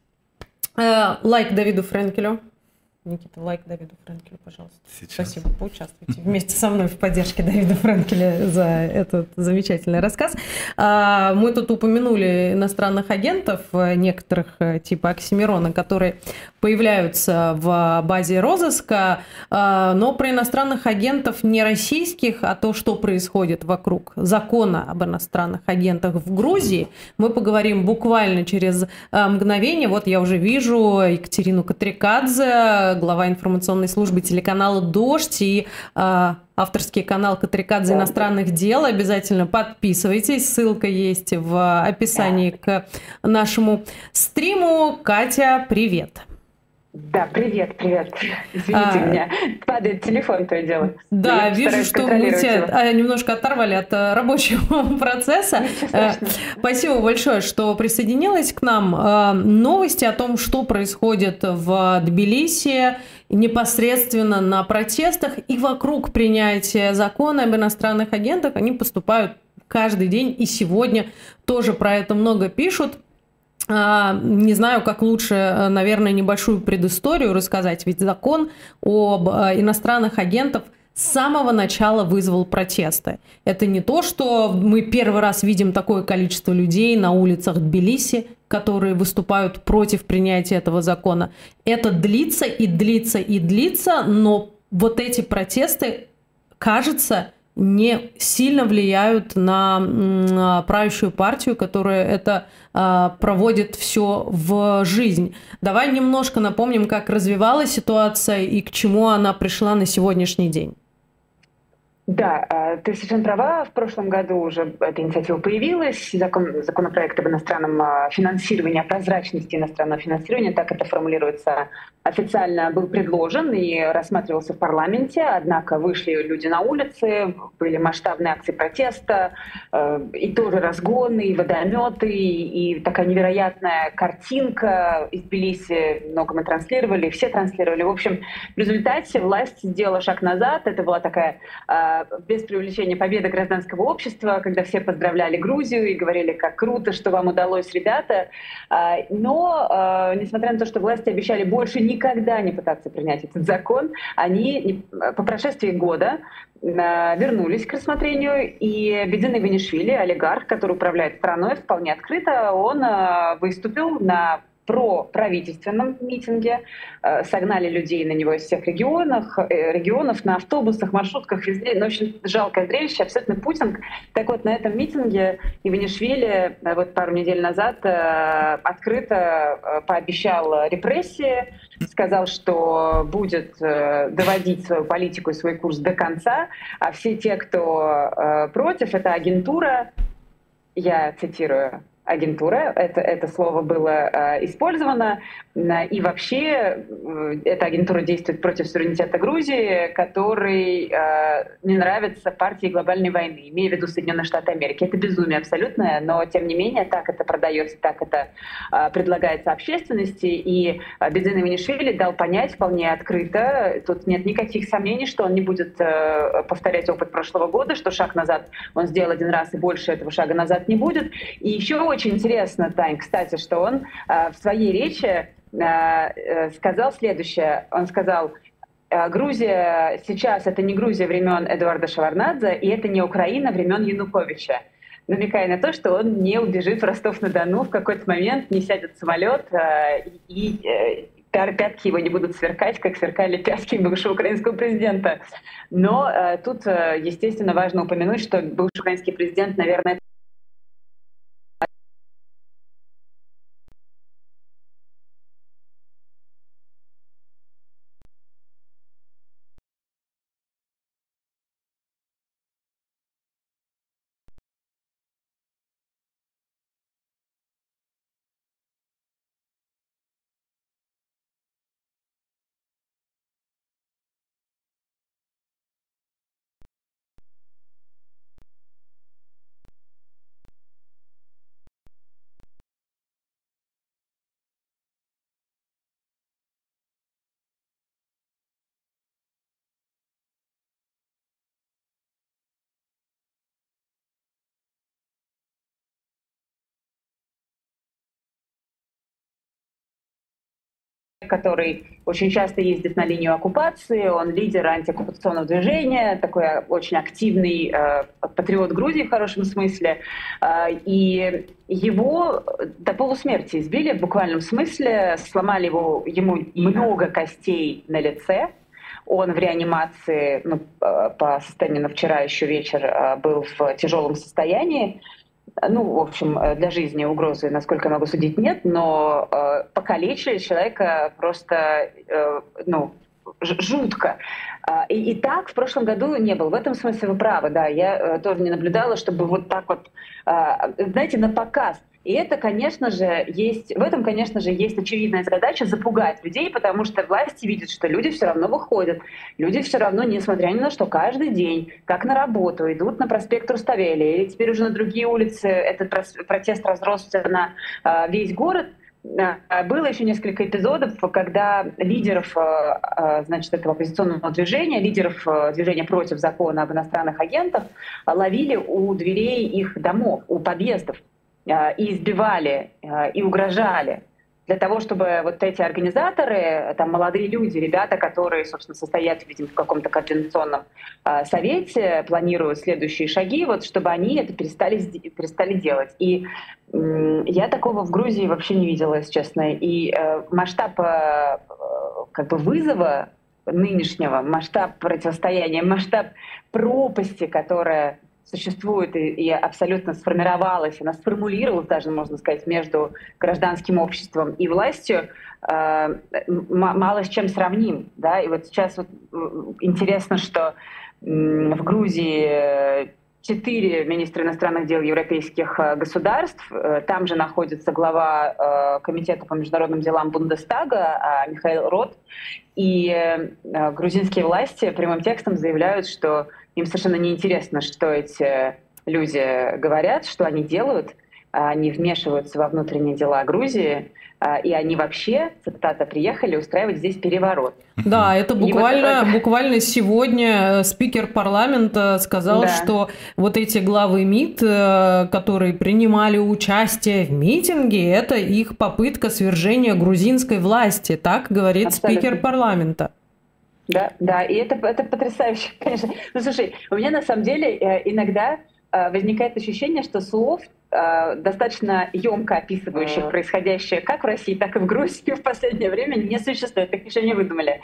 Лайк Давиду Френкелю. Никита, лайк Давиду Френкелю, пожалуйста. Сейчас. Спасибо, поучаствуйте вместе со мной в поддержке Давида Френкеля за этот замечательный рассказ. Мы тут упомянули иностранных агентов, некоторых типа Оксимирона, которые появляются в базе розыска, но про иностранных агентов не российских, а то, что происходит вокруг закона об иностранных агентах в Грузии, мы поговорим буквально через мгновение. Вот я уже вижу Екатерину Катрикадзе, глава информационной службы телеканала «Дождь» и авторский канал «Катрикадзе иностранных дел». Обязательно подписывайтесь. Ссылка есть в описании к нашему стриму. Катя, привет. Да, привет. Извините меня. Падает телефон, то и дело. Да, вижу, что мы тебя немножко оторвали от рабочего процесса. Спасибо большое, что присоединилась к нам. Новости о том, что происходит в Тбилиси непосредственно на протестах и вокруг принятия закона об иностранных агентах, они поступают каждый день, и сегодня тоже про это много пишут. Не знаю, как лучше, наверное, небольшую предысторию рассказать, ведь закон об иностранных агентах с самого начала вызвал протесты. Это не то, что мы первый раз видим такое количество людей на улицах Тбилиси, которые выступают против принятия этого закона. Это длится и длится и длится, но вот эти протесты, кажется, не сильно влияют на правящую партию, которая это проводит все в жизнь. Давай немножко напомним, как развивалась ситуация и к чему она пришла на сегодняшний день. Да, ты совершенно права. В прошлом году уже эта инициатива появилась. Законопроект об иностранном финансировании, о прозрачности иностранного финансирования, так это формулируется официально, был предложен и рассматривался в парламенте. Однако вышли люди на улицы, были масштабные акции протеста, и тоже разгоны, и водометы, и такая невероятная картинка из Тбилиси. Много мы транслировали, все транслировали. В общем, в результате власть сделала шаг назад. Это была такая без привлечения победа гражданского общества, когда все поздравляли Грузию и говорили, как круто, что вам удалось, ребята. Но, несмотря на то, что власти обещали больше никогда не пытаться принять этот закон, они по прошествии года вернулись к рассмотрению, и Бедин Иванишвили, олигарх, который управляет страной вполне открыто, он выступил на проправительственном митинге, согнали людей на него из всех регионов, на автобусах, маршрутках, везде. Ну, в общем, жалкое зрелище, абсолютно путинг. Так вот, на этом митинге Иванишвили вот пару недель назад открыто пообещал репрессии, сказал, что будет доводить свою политику и свой курс до конца, а все те, кто против, это агентура, я цитирую, агентура, это слово было использовано, и вообще эта агентура действует против суверенитета Грузии, который не нравится партии глобальной войны, имея в виду Соединенные Штаты Америки. Это безумие абсолютное, но тем не менее так это продается, так это предлагается общественности, и Бедин Иванишвили дал понять вполне открыто, тут нет никаких сомнений, что он не будет повторять опыт прошлого года, что шаг назад он сделал один раз, и больше этого шага назад не будет. И еще очень интересно, Тань, кстати, что он в своей речи сказал следующее. Он сказал: Грузия сейчас — это не Грузия времен Эдуарда Шеварднадзе, и это не Украина времен Януковича, намекая на то, что он не убежит в Ростов-на-Дону в какой-то момент, не сядет в самолет, и пятки его не будут сверкать, как сверкали пятки бывшего украинского президента. Но тут, естественно, важно упомянуть, что бывший украинский президент, наверное, который очень часто ездит на линию оккупации, он лидер антиоккупационного движения, такой очень активный патриот Грузии в хорошем смысле. И его до полусмерти избили в буквальном смысле, сломали ему много костей на лице. Он в реанимации, по состоянию на вчера еще вечер, был в тяжелом состоянии. в общем, для жизни угрозы, насколько я могу судить, нет, но покалечили человека просто, жутко. И так в прошлом году не было. В этом смысле вы правы, да. Я тоже не наблюдала, чтобы вот так вот, знаете, на показ. И это, конечно же, в этом, конечно же, есть очевидная задача запугать людей, потому что власти видят, что люди все равно выходят. Люди все равно, несмотря ни на что, каждый день, как на работу, идут на проспект Руставели, или теперь уже на другие улицы этот протест разросся на весь город. Было еще несколько эпизодов, когда лидеров, этого оппозиционного движения, лидеров движения против закона об иностранных агентах ловили у дверей их домов, у подъездов, и избивали, и угрожали. Для того, чтобы вот эти организаторы, там молодые люди, ребята, которые, собственно, состоят, видимо, в каком-то координационном совете, планируют следующие шаги, вот, чтобы они это перестали делать. И я такого в Грузии вообще не видела, если честно. И масштаб вызова нынешнего, масштаб противостояния, масштаб пропасти, которая существует и абсолютно сформировалась, она сформулировалась даже, можно сказать, между гражданским обществом и властью, мало с чем сравним. Да? И вот сейчас интересно, что в Грузии 4 министра иностранных дел европейских государств, там же находится глава комитета по международным делам Бундестага Михаил Рот, и грузинские власти прямым текстом заявляют, что им совершенно неинтересно, что эти люди говорят, что они делают. Они вмешиваются во внутренние дела Грузии, и они вообще, цитата, приехали устраивать здесь переворот. Да, это буквально сегодня спикер парламента сказал, что вот эти главы МИД, которые принимали участие в митинге, это их попытка свержения грузинской власти, так говорит спикер парламента. Да, и это потрясающе, конечно. Слушай, у меня на самом деле иногда возникает ощущение, что слов, достаточно емко описывающих происходящее как в России, так и в Грузии в последнее время не существует. Их еще не выдумали.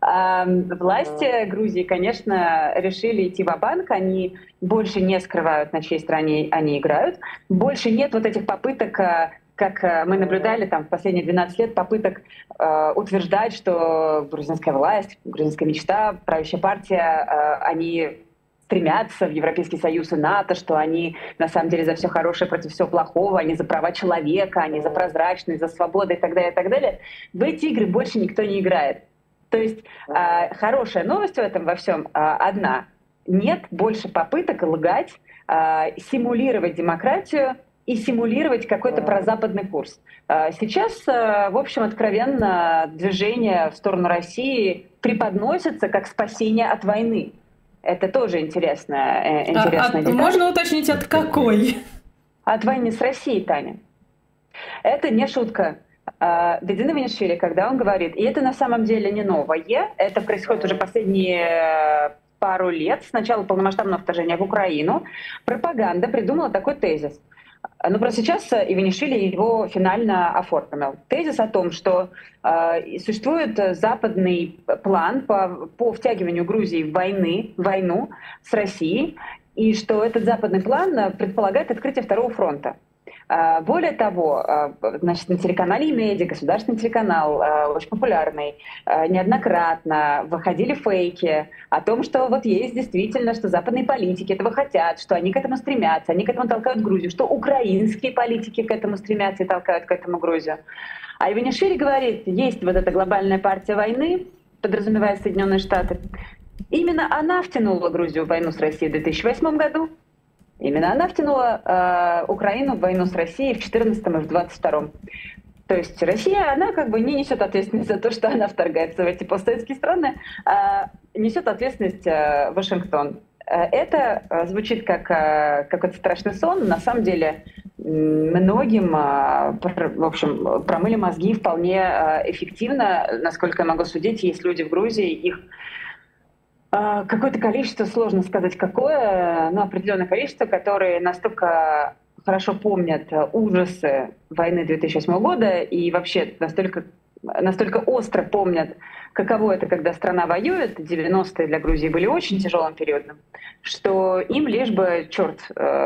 Власти Грузии, конечно, решили идти ва-банк. Они больше не скрывают, на чьей стороне они играют. Больше нет вот этих попыток, как мы наблюдали там в последние 12 лет, попыток утверждать, что грузинская власть, грузинская мечта, правящая партия, они стремятся в Европейский Союз и НАТО, что они на самом деле за все хорошее против всего плохого, они за права человека, они за прозрачность, за свободу и так далее, и так далее. В эти игры больше никто не играет. То есть хорошая новость в этом во всем одна. Нет больше попыток лгать, симулировать демократию и симулировать какой-то прозападный курс. Сейчас, в общем, откровенно движение в сторону России преподносится как спасение от войны. Это тоже интересная деталь. Можно уточнить, от какой? От войны с Россией, Таня. Это не шутка. Ведин Иванишвили, когда он говорит, и это на самом деле не новое, это происходит уже последние пару лет, с начала полномасштабного вторжения в Украину, пропаганда придумала такой тезис. Но просто сейчас Иванишвили его финально оформил. Тезис о том, что существует западный план по втягиванию Грузии в войну с Россией, и что этот западный план предполагает открытие второго фронта. Более того, значит, на телеканале «Имеди», государственный телеканал, очень популярный, неоднократно выходили фейки о том, что вот есть действительно, что западные политики этого хотят, что они к этому стремятся, они к этому толкают Грузию, что украинские политики к этому стремятся и толкают к этому Грузию. А Иванишвили говорит, есть вот эта глобальная партия войны, подразумевая Соединенные Штаты. Именно она втянула Грузию в войну с Россией в 2008 году. Именно она втянула Украину в войну с Россией в 2014 и в 2022. То есть Россия, она как бы не несет ответственность за то, что она вторгается в эти постсоветские страны, а несет ответственность Вашингтон. Это звучит как какой-то страшный сон. На самом деле многим, в общем, промыли мозги вполне эффективно. Насколько я могу судить, есть люди в Грузии, их какое-то количество, сложно сказать какое, но определенное количество, которые настолько хорошо помнят ужасы войны 2008 года и вообще настолько настолько остро помнят, каково это, когда страна воюет, 90-е для Грузии были очень тяжелым периодом, что им лишь бы черт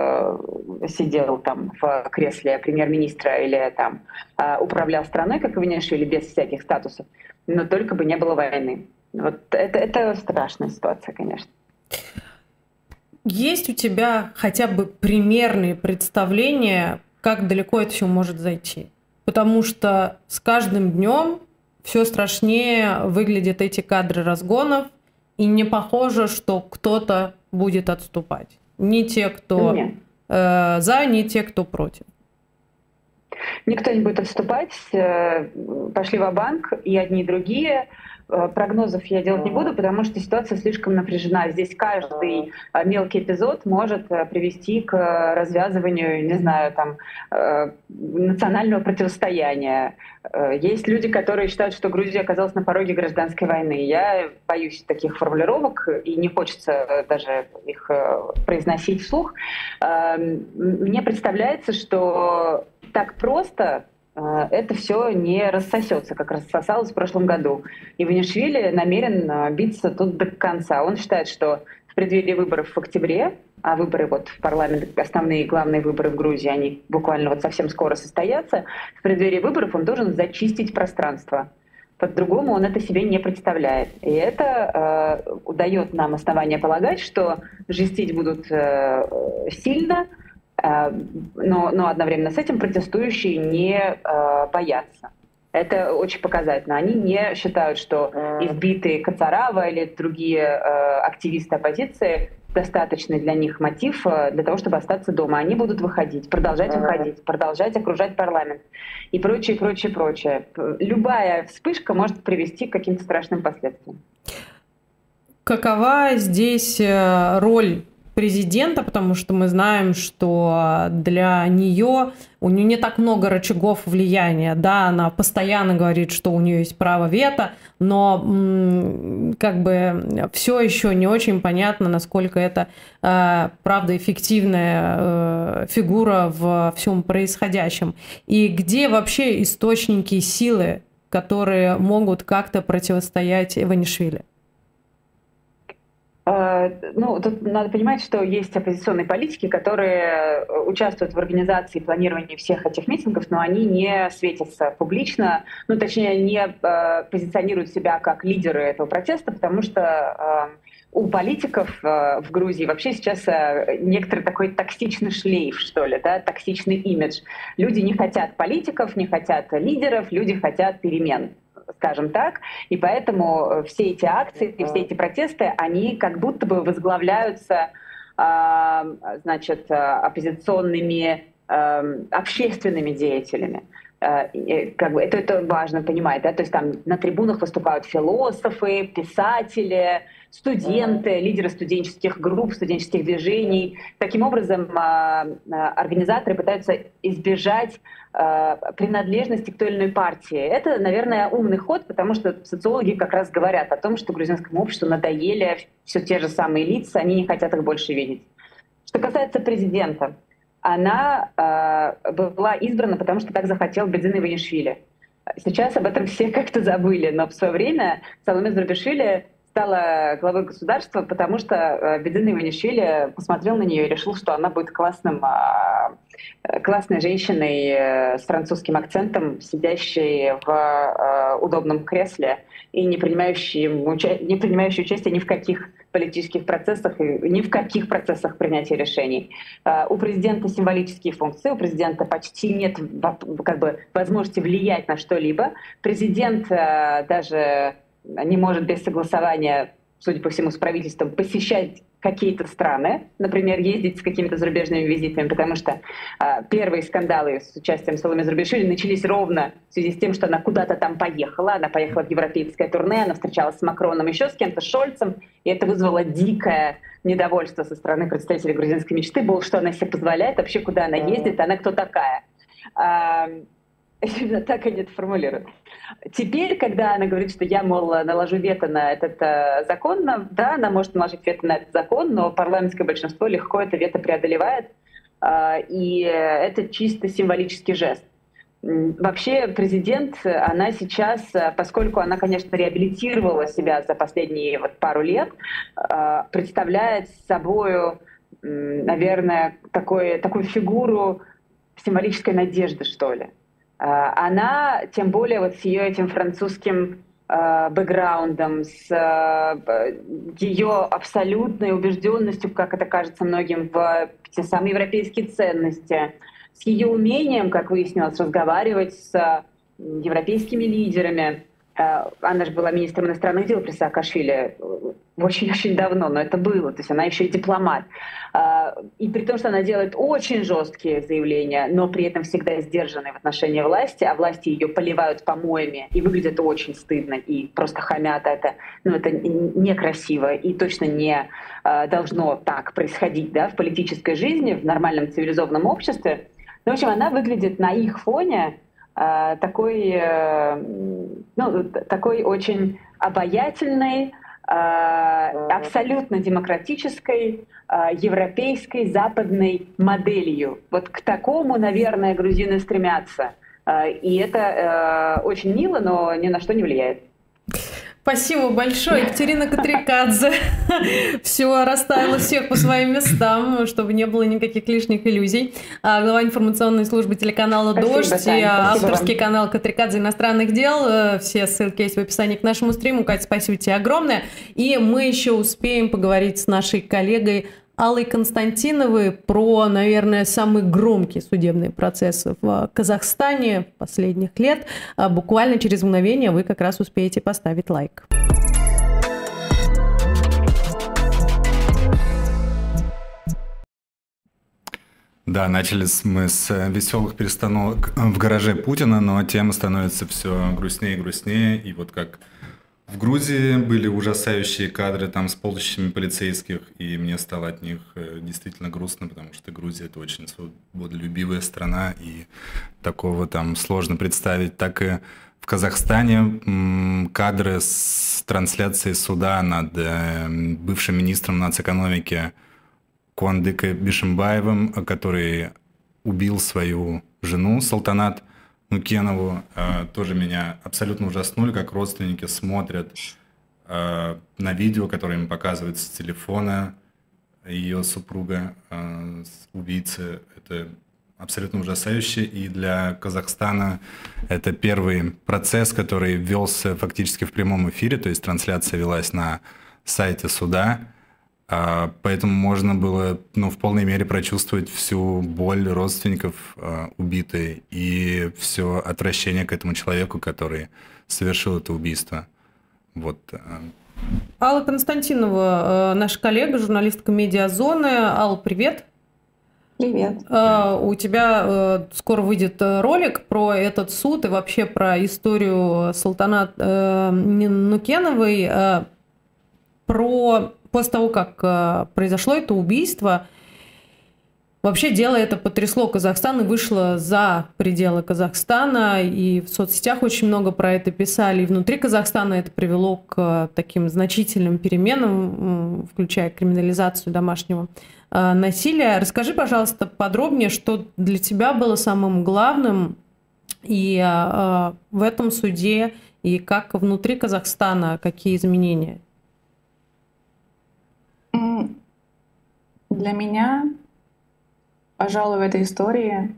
сидел там в кресле премьер-министра или там управлял страной, как Иванишвили, без всяких статусов, но только бы не было войны. Вот это страшная ситуация, конечно. Есть у тебя хотя бы примерные представления, как далеко это все может зайти? Потому что с каждым днем все страшнее выглядят эти кадры разгонов, и не похоже, что кто-то будет отступать. Ни те, кто за, ни те, кто против. Никто не будет отступать. Пошли ва-банк и одни, и другие. Прогнозов я делать не буду, потому что ситуация слишком напряжена. Здесь каждый мелкий эпизод может привести к развязыванию, не знаю, там, национального противостояния. Есть люди, которые считают, что Грузия оказалась на пороге гражданской войны. Я боюсь таких формулировок, и не хочется даже их произносить вслух. Мне представляется, что так просто это все не рассосется, как рассосалось в прошлом году. Иванишвили намерен биться тут до конца. Он считает, что в преддверии выборов в октябре, а выборы вот в парламент, основные главные выборы в Грузии, они буквально вот совсем скоро состоятся, в преддверии выборов он должен зачистить пространство. По-другому он это себе не представляет. И это дает нам основание полагать, что жестить будут сильно, но одновременно с этим протестующие не боятся. Это очень показательно. Они не считают, что избитые Кацарава или другие активисты оппозиции достаточный для них мотив для того, чтобы остаться дома. Они будут выходить, продолжать окружать парламент и прочее, прочее, прочее. Любая вспышка может привести к каким-то страшным последствиям. Какова здесь роль президента, потому что мы знаем, что для нее у нее не так много рычагов влияния. Да, она постоянно говорит, что у нее есть право вето, но как бы все еще не очень понятно, насколько это правда эффективная фигура в всем происходящем. И где вообще источники силы, которые могут как-то противостоять Иванишвили? Ну, тут надо понимать, что есть оппозиционные политики, которые участвуют в организации и планировании всех этих митингов, но они не светятся публично, ну, точнее, не позиционируют себя как лидеры этого протеста, потому что у политиков в Грузии вообще сейчас некоторый такой токсичный шлейф, что ли, да, токсичный имидж. Люди не хотят политиков, не хотят лидеров, люди хотят перемен, скажем так, и поэтому все эти акции, все эти протесты, они как будто бы возглавляются, значит, оппозиционными общественными деятелями. Как бы это важно понимать, да? То есть там на трибунах выступают философы, писатели, студенты, лидеры студенческих групп, студенческих движений. Таким образом, организаторы пытаются избежать принадлежности к той или иной партии. Это, наверное, умный ход, потому что социологи как раз говорят о том, что грузинскому обществу надоели все те же самые лица, они не хотят их больше видеть. Что касается президента, она была избрана, потому что так захотел Бедзин Иванишвили. Сейчас об этом все как-то забыли, но в свое время Саломе Зурабишвили стала главой государства, потому что Бедзин Иванишвили посмотрел на нее и решил, что она будет классной женщиной с французским акцентом, сидящей в удобном кресле и не принимающей участие ни в каких политических процессах и ни в каких процессах принятия решений. У президента символические функции, у президента почти нет как бы возможности влиять на что-либо. Президент даже не может без согласования, судя по всему, с правительством посещать какие-то страны, например, ездить с какими-то зарубежными визитами, потому что первые скандалы с участием Саломе Зурабишвили начались ровно в связи с тем, что она куда-то там поехала. Она поехала в европейское турне, она встречалась с Макроном, еще с кем-то, с Шольцем, и это вызвало дикое недовольство со стороны представителей грузинской мечты, было, что она себе позволяет, вообще куда она ездит, она кто такая. Именно так они это формулируют. Теперь, когда она говорит, что я, мол, наложу вето на этот закон, да, она может наложить вето на этот закон, но парламентское большинство легко это вето преодолевает, и это чисто символический жест. Вообще президент, она сейчас, поскольку она, конечно, реабилитировала себя за последние пару лет, представляет собой, наверное, такую фигуру символической надежды, что ли. Она, тем более с ее этим французским бэкграундом, с ее абсолютной убежденностью, как это кажется многим, в те самые европейские ценности, с ее умением, как выяснилось, разговаривать с европейскими лидерами. Она же была министром иностранных дел при Саакашвили очень-очень давно, но это было. То есть она еще и дипломат. И при том, что она делает очень жесткие заявления, но при этом всегда сдержанные в отношении власти, а власти ее поливают помоями, и выглядит очень стыдно, и просто хамят это. Это некрасиво, и точно не должно так происходить, да, в политической жизни, в нормальном цивилизованном обществе. В общем, она выглядит на их фоне такой очень обаятельной, абсолютно демократической, европейской, западной моделью. К такому, наверное, грузины стремятся. И это очень мило, но ни на что не влияет. Спасибо большое, Екатерина Катрикадзе. Все, расставила всех по своим местам, чтобы не было никаких лишних иллюзий. Глава информационной службы телеканала «Дождь» и авторский канал Катрикадзе иностранных дел. Все ссылки есть в описании к нашему стриму. Катя, спасибо тебе огромное. И мы еще успеем поговорить с нашей коллегой Аллой Константиновой про, наверное, самые громкие судебные процессы в Казахстане последних лет. Буквально через мгновение вы как раз успеете поставить лайк. Да, начали мы с веселых перестановок в гараже Путина, но тема становится все грустнее и грустнее. И как в Грузии были ужасающие кадры там с полчищами полицейских, и мне стало от них действительно грустно, потому что Грузия – это очень свободолюбивая страна, и такого там сложно представить. Так и в Казахстане кадры с трансляцией суда над бывшим министром нацэкономики Куандыкой Бишимбаевым, который убил свою жену Салтанат Нукенову, тоже меня абсолютно ужаснули, как родственники смотрят на видео, которое им показывают с телефона ее супруга, убийцы. Это абсолютно ужасающе, и для Казахстана это первый процесс, который велся фактически в прямом эфире, то есть трансляция велась на сайте суда. Поэтому можно было в полной мере прочувствовать всю боль родственников убитой и все отвращение к этому человеку, который совершил это убийство. Алла Константинова, наша коллега, журналистка «Медиазоны». Алла, привет. Привет. У тебя скоро выйдет ролик про этот суд и вообще про историю Салтанат Нукеновой, после того, как произошло это убийство. Вообще дело это потрясло Казахстан и вышло за пределы Казахстана, и в соцсетях очень много про это писали, и внутри Казахстана это привело к таким значительным переменам, включая криминализацию домашнего насилия. Расскажи, пожалуйста, подробнее, что для тебя было самым главным и в этом суде, и как внутри Казахстана, какие изменения? Для меня, пожалуй, в этой истории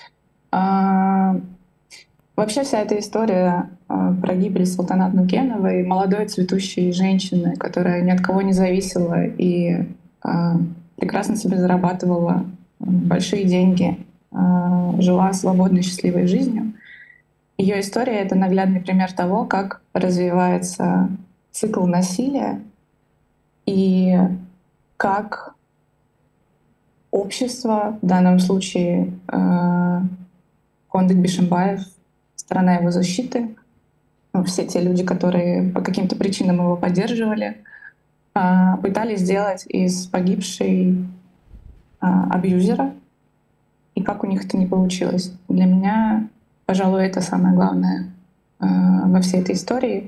вообще вся эта история про гибель Салтанат Нукеновой, молодой цветущей женщины, которая ни от кого не зависела и прекрасно себе зарабатывала большие деньги, жила свободной, счастливой жизнью. Ее история — это наглядный пример того, как развивается цикл насилия и как общество, в данном случае Куандык Бишимбаев, сторона его защиты, все те люди, которые по каким-то причинам его поддерживали, пытались сделать из погибшей абьюзера, и как у них это не получилось. Для меня, пожалуй, это самое главное во всей этой истории.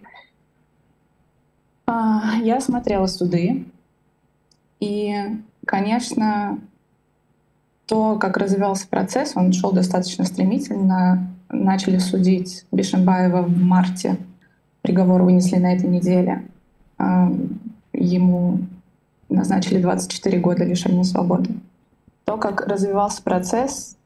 Я смотрела суды, и, конечно, то, как развивался процесс, он шел достаточно стремительно. начали судить Бишимбаева в марте. Приговор вынесли на этой неделе. Ему назначили 24 года лишения свободы. То, как развивался процесс,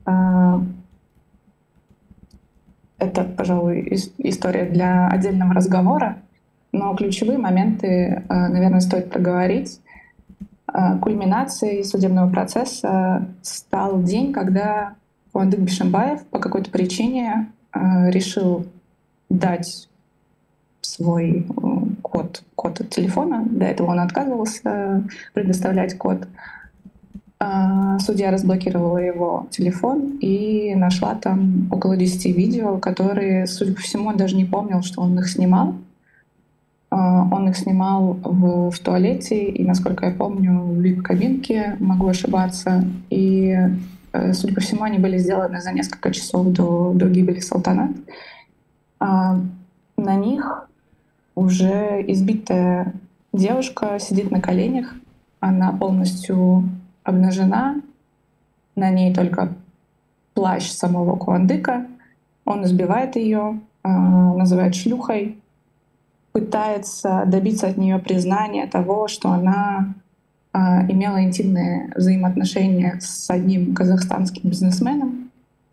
это, пожалуй, история для отдельного разговора, но ключевые моменты, наверное, стоит проговорить. Кульминацией судебного процесса стал день, когда Куандык Бишимбаев по какой-то причине решил дать свой код от телефона. До этого он отказывался предоставлять код. Судья разблокировала его телефон и нашла там около 10 видео, которые, судя по всему, он даже не помнил, что он их снимал. Он их снимал в туалете и, насколько я помню, в вип-кабинке, могу ошибаться. И, судя по всему, они были сделаны за несколько часов до гибели Салтанат. На них уже избитая девушка сидит на коленях, она полностью обнажена, на ней только плащ самого Куандыка. Он избивает ее, называет шлюхой, пытается добиться от нее признания того, что она имела интимные взаимоотношения с одним казахстанским бизнесменом.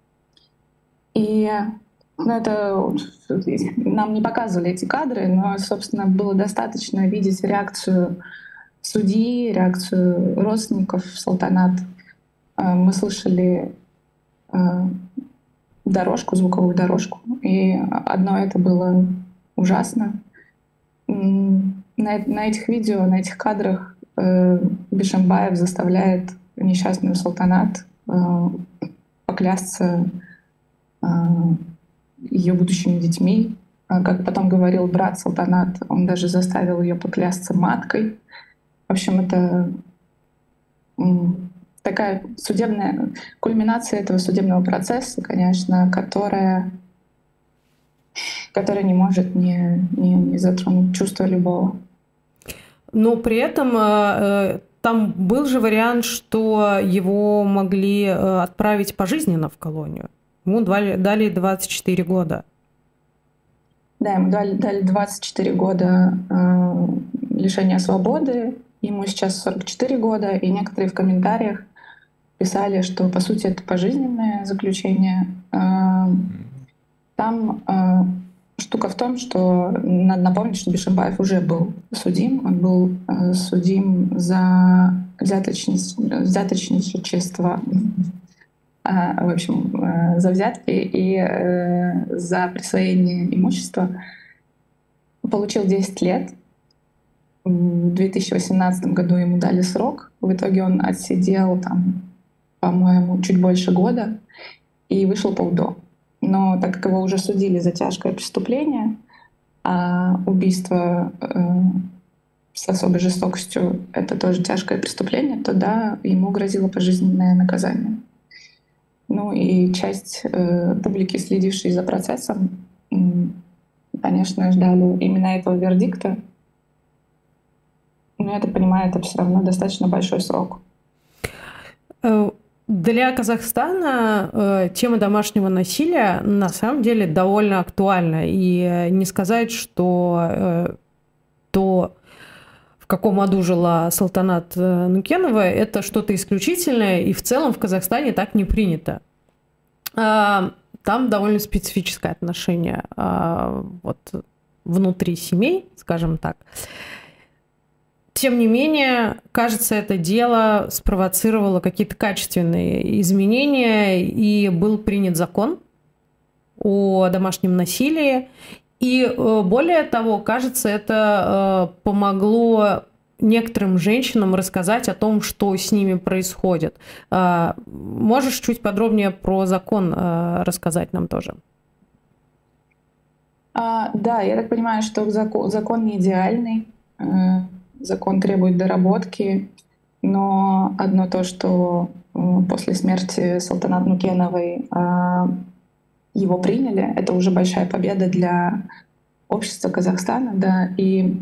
И это нам не показывали эти кадры, но, собственно, было достаточно видеть реакцию судьи, реакцию родственников Салтанат. Мы слышали дорожку, звуковую дорожку, и одно это было ужасно. На этих видео, на этих кадрах Бишимбаев заставляет несчастную Салтанат поклясться ее будущими детьми. Как потом говорил брат Салтанат, он даже заставил ее поклясться маткой. В общем, это такая судебная кульминация этого судебного процесса, конечно, которая не может не затронуть чувство любого. Но при этом там был же вариант, что его могли отправить пожизненно в колонию. Ему дали 24 года. Да, ему дали 24 года лишения свободы. Ему сейчас 44 года, и некоторые в комментариях писали, что, по сути, это пожизненное заключение. Там штука в том, что надо напомнить, что Бишимбаев уже был судим. Он был судим за взяточничество, в общем, за взятки и за присвоение имущества. Получил 10 лет. В 2018 году ему дали срок. В итоге он отсидел там, по-моему, чуть больше года и вышел по УДО. Но так как его уже судили за тяжкое преступление, а убийство с особой жестокостью — это тоже тяжкое преступление, то да, ему грозило пожизненное наказание. Ну и часть публики, следившей за процессом, конечно, ждали именно этого вердикта. Но я так понимаю, это все равно достаточно большой срок. Для Казахстана тема домашнего насилия на самом деле довольно актуальна. И не сказать, что то, в каком аду жила Салтанат Нукенова, это что-то исключительное, и в целом в Казахстане так не принято. Там довольно специфическое отношение вот, внутри семей, скажем так. Тем не менее, кажется, это дело спровоцировало какие-то качественные изменения, и был принят закон о домашнем насилии. И более того, кажется, это помогло некоторым женщинам рассказать о том, что с ними происходит. Можешь чуть подробнее про закон рассказать нам тоже? Да, я так понимаю, что закон не идеальный. Закон требует доработки, но одно то, что после смерти Салтанат Нукеновой его приняли, это уже большая победа для общества Казахстана. Да. И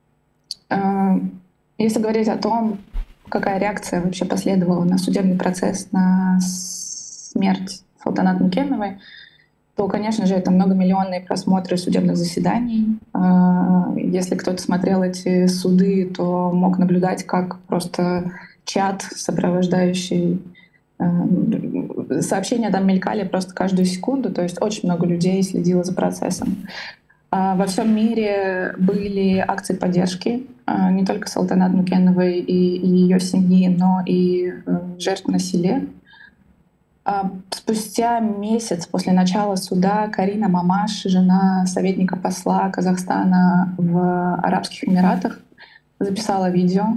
если говорить о том, какая реакция вообще последовала на судебный процесс, на смерть Салтанат Нукеновой, то, конечно же, это многомиллионные просмотры судебных заседаний. Если кто-то смотрел эти суды, то мог наблюдать, как просто чат, сопровождающий сообщения там мелькали просто каждую секунду, то есть очень много людей следило за процессом. Во всем мире были акции поддержки не только Салтанат Нукеновой и ее семьи, но и жертв насилия. Спустя месяц после начала суда Карина Мамаш, жена советника посла Казахстана в Арабских Эмиратах, записала видео.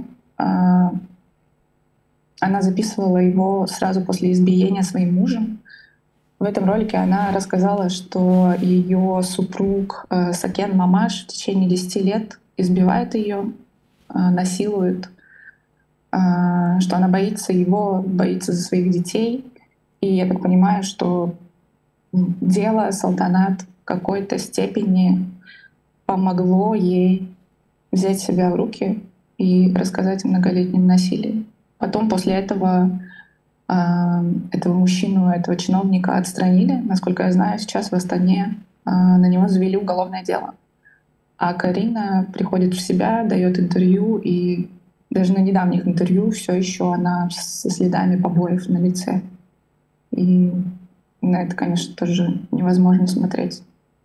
Она записывала его сразу после избиения своим мужем. В этом ролике она рассказала, что ее супруг Сакен Мамаш в течение 10 лет избивает ее, насилует, что она боится его, боится за своих детей. И я так понимаю, что дело Салтанат в какой-то степени помогло ей взять себя в руки и рассказать о многолетнем насилии. Потом после этого мужчину, этого чиновника отстранили. Насколько я знаю, сейчас в Астане на него завели уголовное дело. А Карина приходит в себя, дает интервью, и даже на недавних интервью все еще она со следами побоев на лице. И на это, конечно, тоже невозможно смотреть.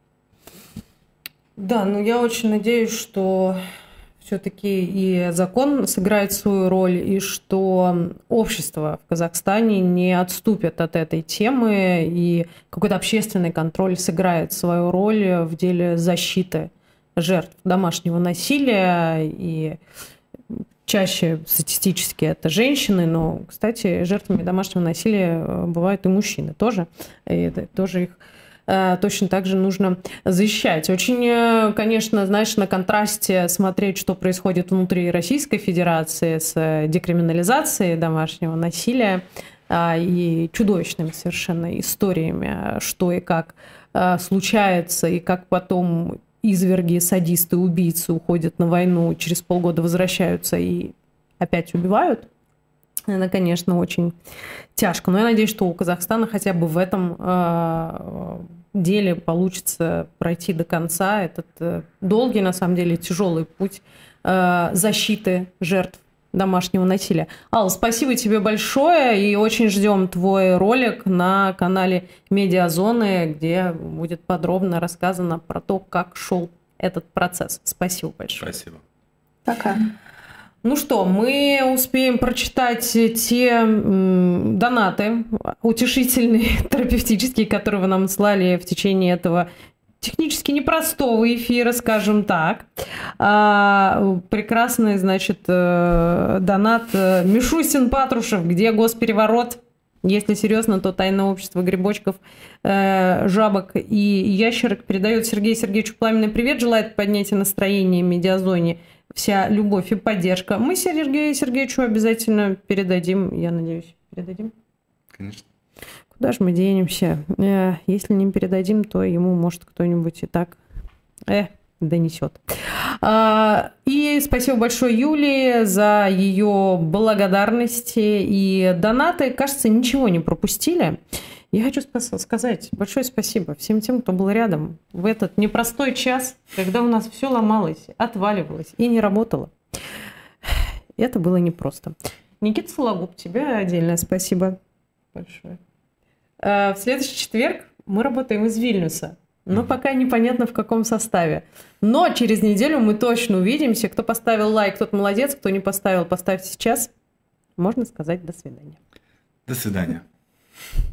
Да, но я очень надеюсь, что все-таки и закон сыграет свою роль, и что общество в Казахстане не отступит от этой темы, и какой-то общественный контроль сыграет свою роль в деле защиты жертв домашнего насилия. И чаще статистически это женщины, но, кстати, жертвами домашнего насилия бывают и мужчины тоже. И это тоже их точно так же нужно защищать. Очень, конечно, знаешь, на контрасте смотреть, что происходит внутри Российской Федерации с декриминализацией домашнего насилия и чудовищными совершенно историями, что и как случается, и как потом изверги, садисты, убийцы уходят на войну, через полгода возвращаются и опять убивают. Это, конечно, очень тяжко. Но я надеюсь, что у Казахстана хотя бы в этом деле получится пройти до конца этот долгий, на самом деле, тяжелый путь защиты жертв домашнего насилия. Алла, спасибо тебе большое, и очень ждем твой ролик на канале Медиазоны, где будет подробно рассказано про то, как шел этот процесс. Спасибо большое. Спасибо. Пока. Ну что, мы успеем прочитать те донаты утешительные, терапевтические, которые вы нам слали в течение этого технически непростого эфира, скажем так. Прекрасный, значит, донат Мишустин Патрушев, где госпереворот? Если серьезно, то тайное общество грибочков, жабок и ящерок передает Сергею Сергеевичу пламенный привет, желает поднятия настроения в Медиазоне. Вся любовь и поддержка. Мы Сергею Сергеевичу обязательно передадим. Я надеюсь, передадим? Конечно. Куда же мы денемся? Если не передадим, то ему, может, кто-нибудь и так донесет. И спасибо большое Юлии за ее благодарности и донаты. Кажется, ничего не пропустили. Я хочу сказать большое спасибо всем тем, кто был рядом в этот непростой час, когда у нас все ломалось, отваливалось и не работало. Это было непросто. Никита Сологуб, тебе отдельное спасибо большое. В следующий четверг мы работаем из Вильнюса, но пока непонятно в каком составе. Но через неделю мы точно увидимся. Кто поставил лайк, тот молодец, кто не поставил, поставьте сейчас. Можно сказать до свидания. До свидания.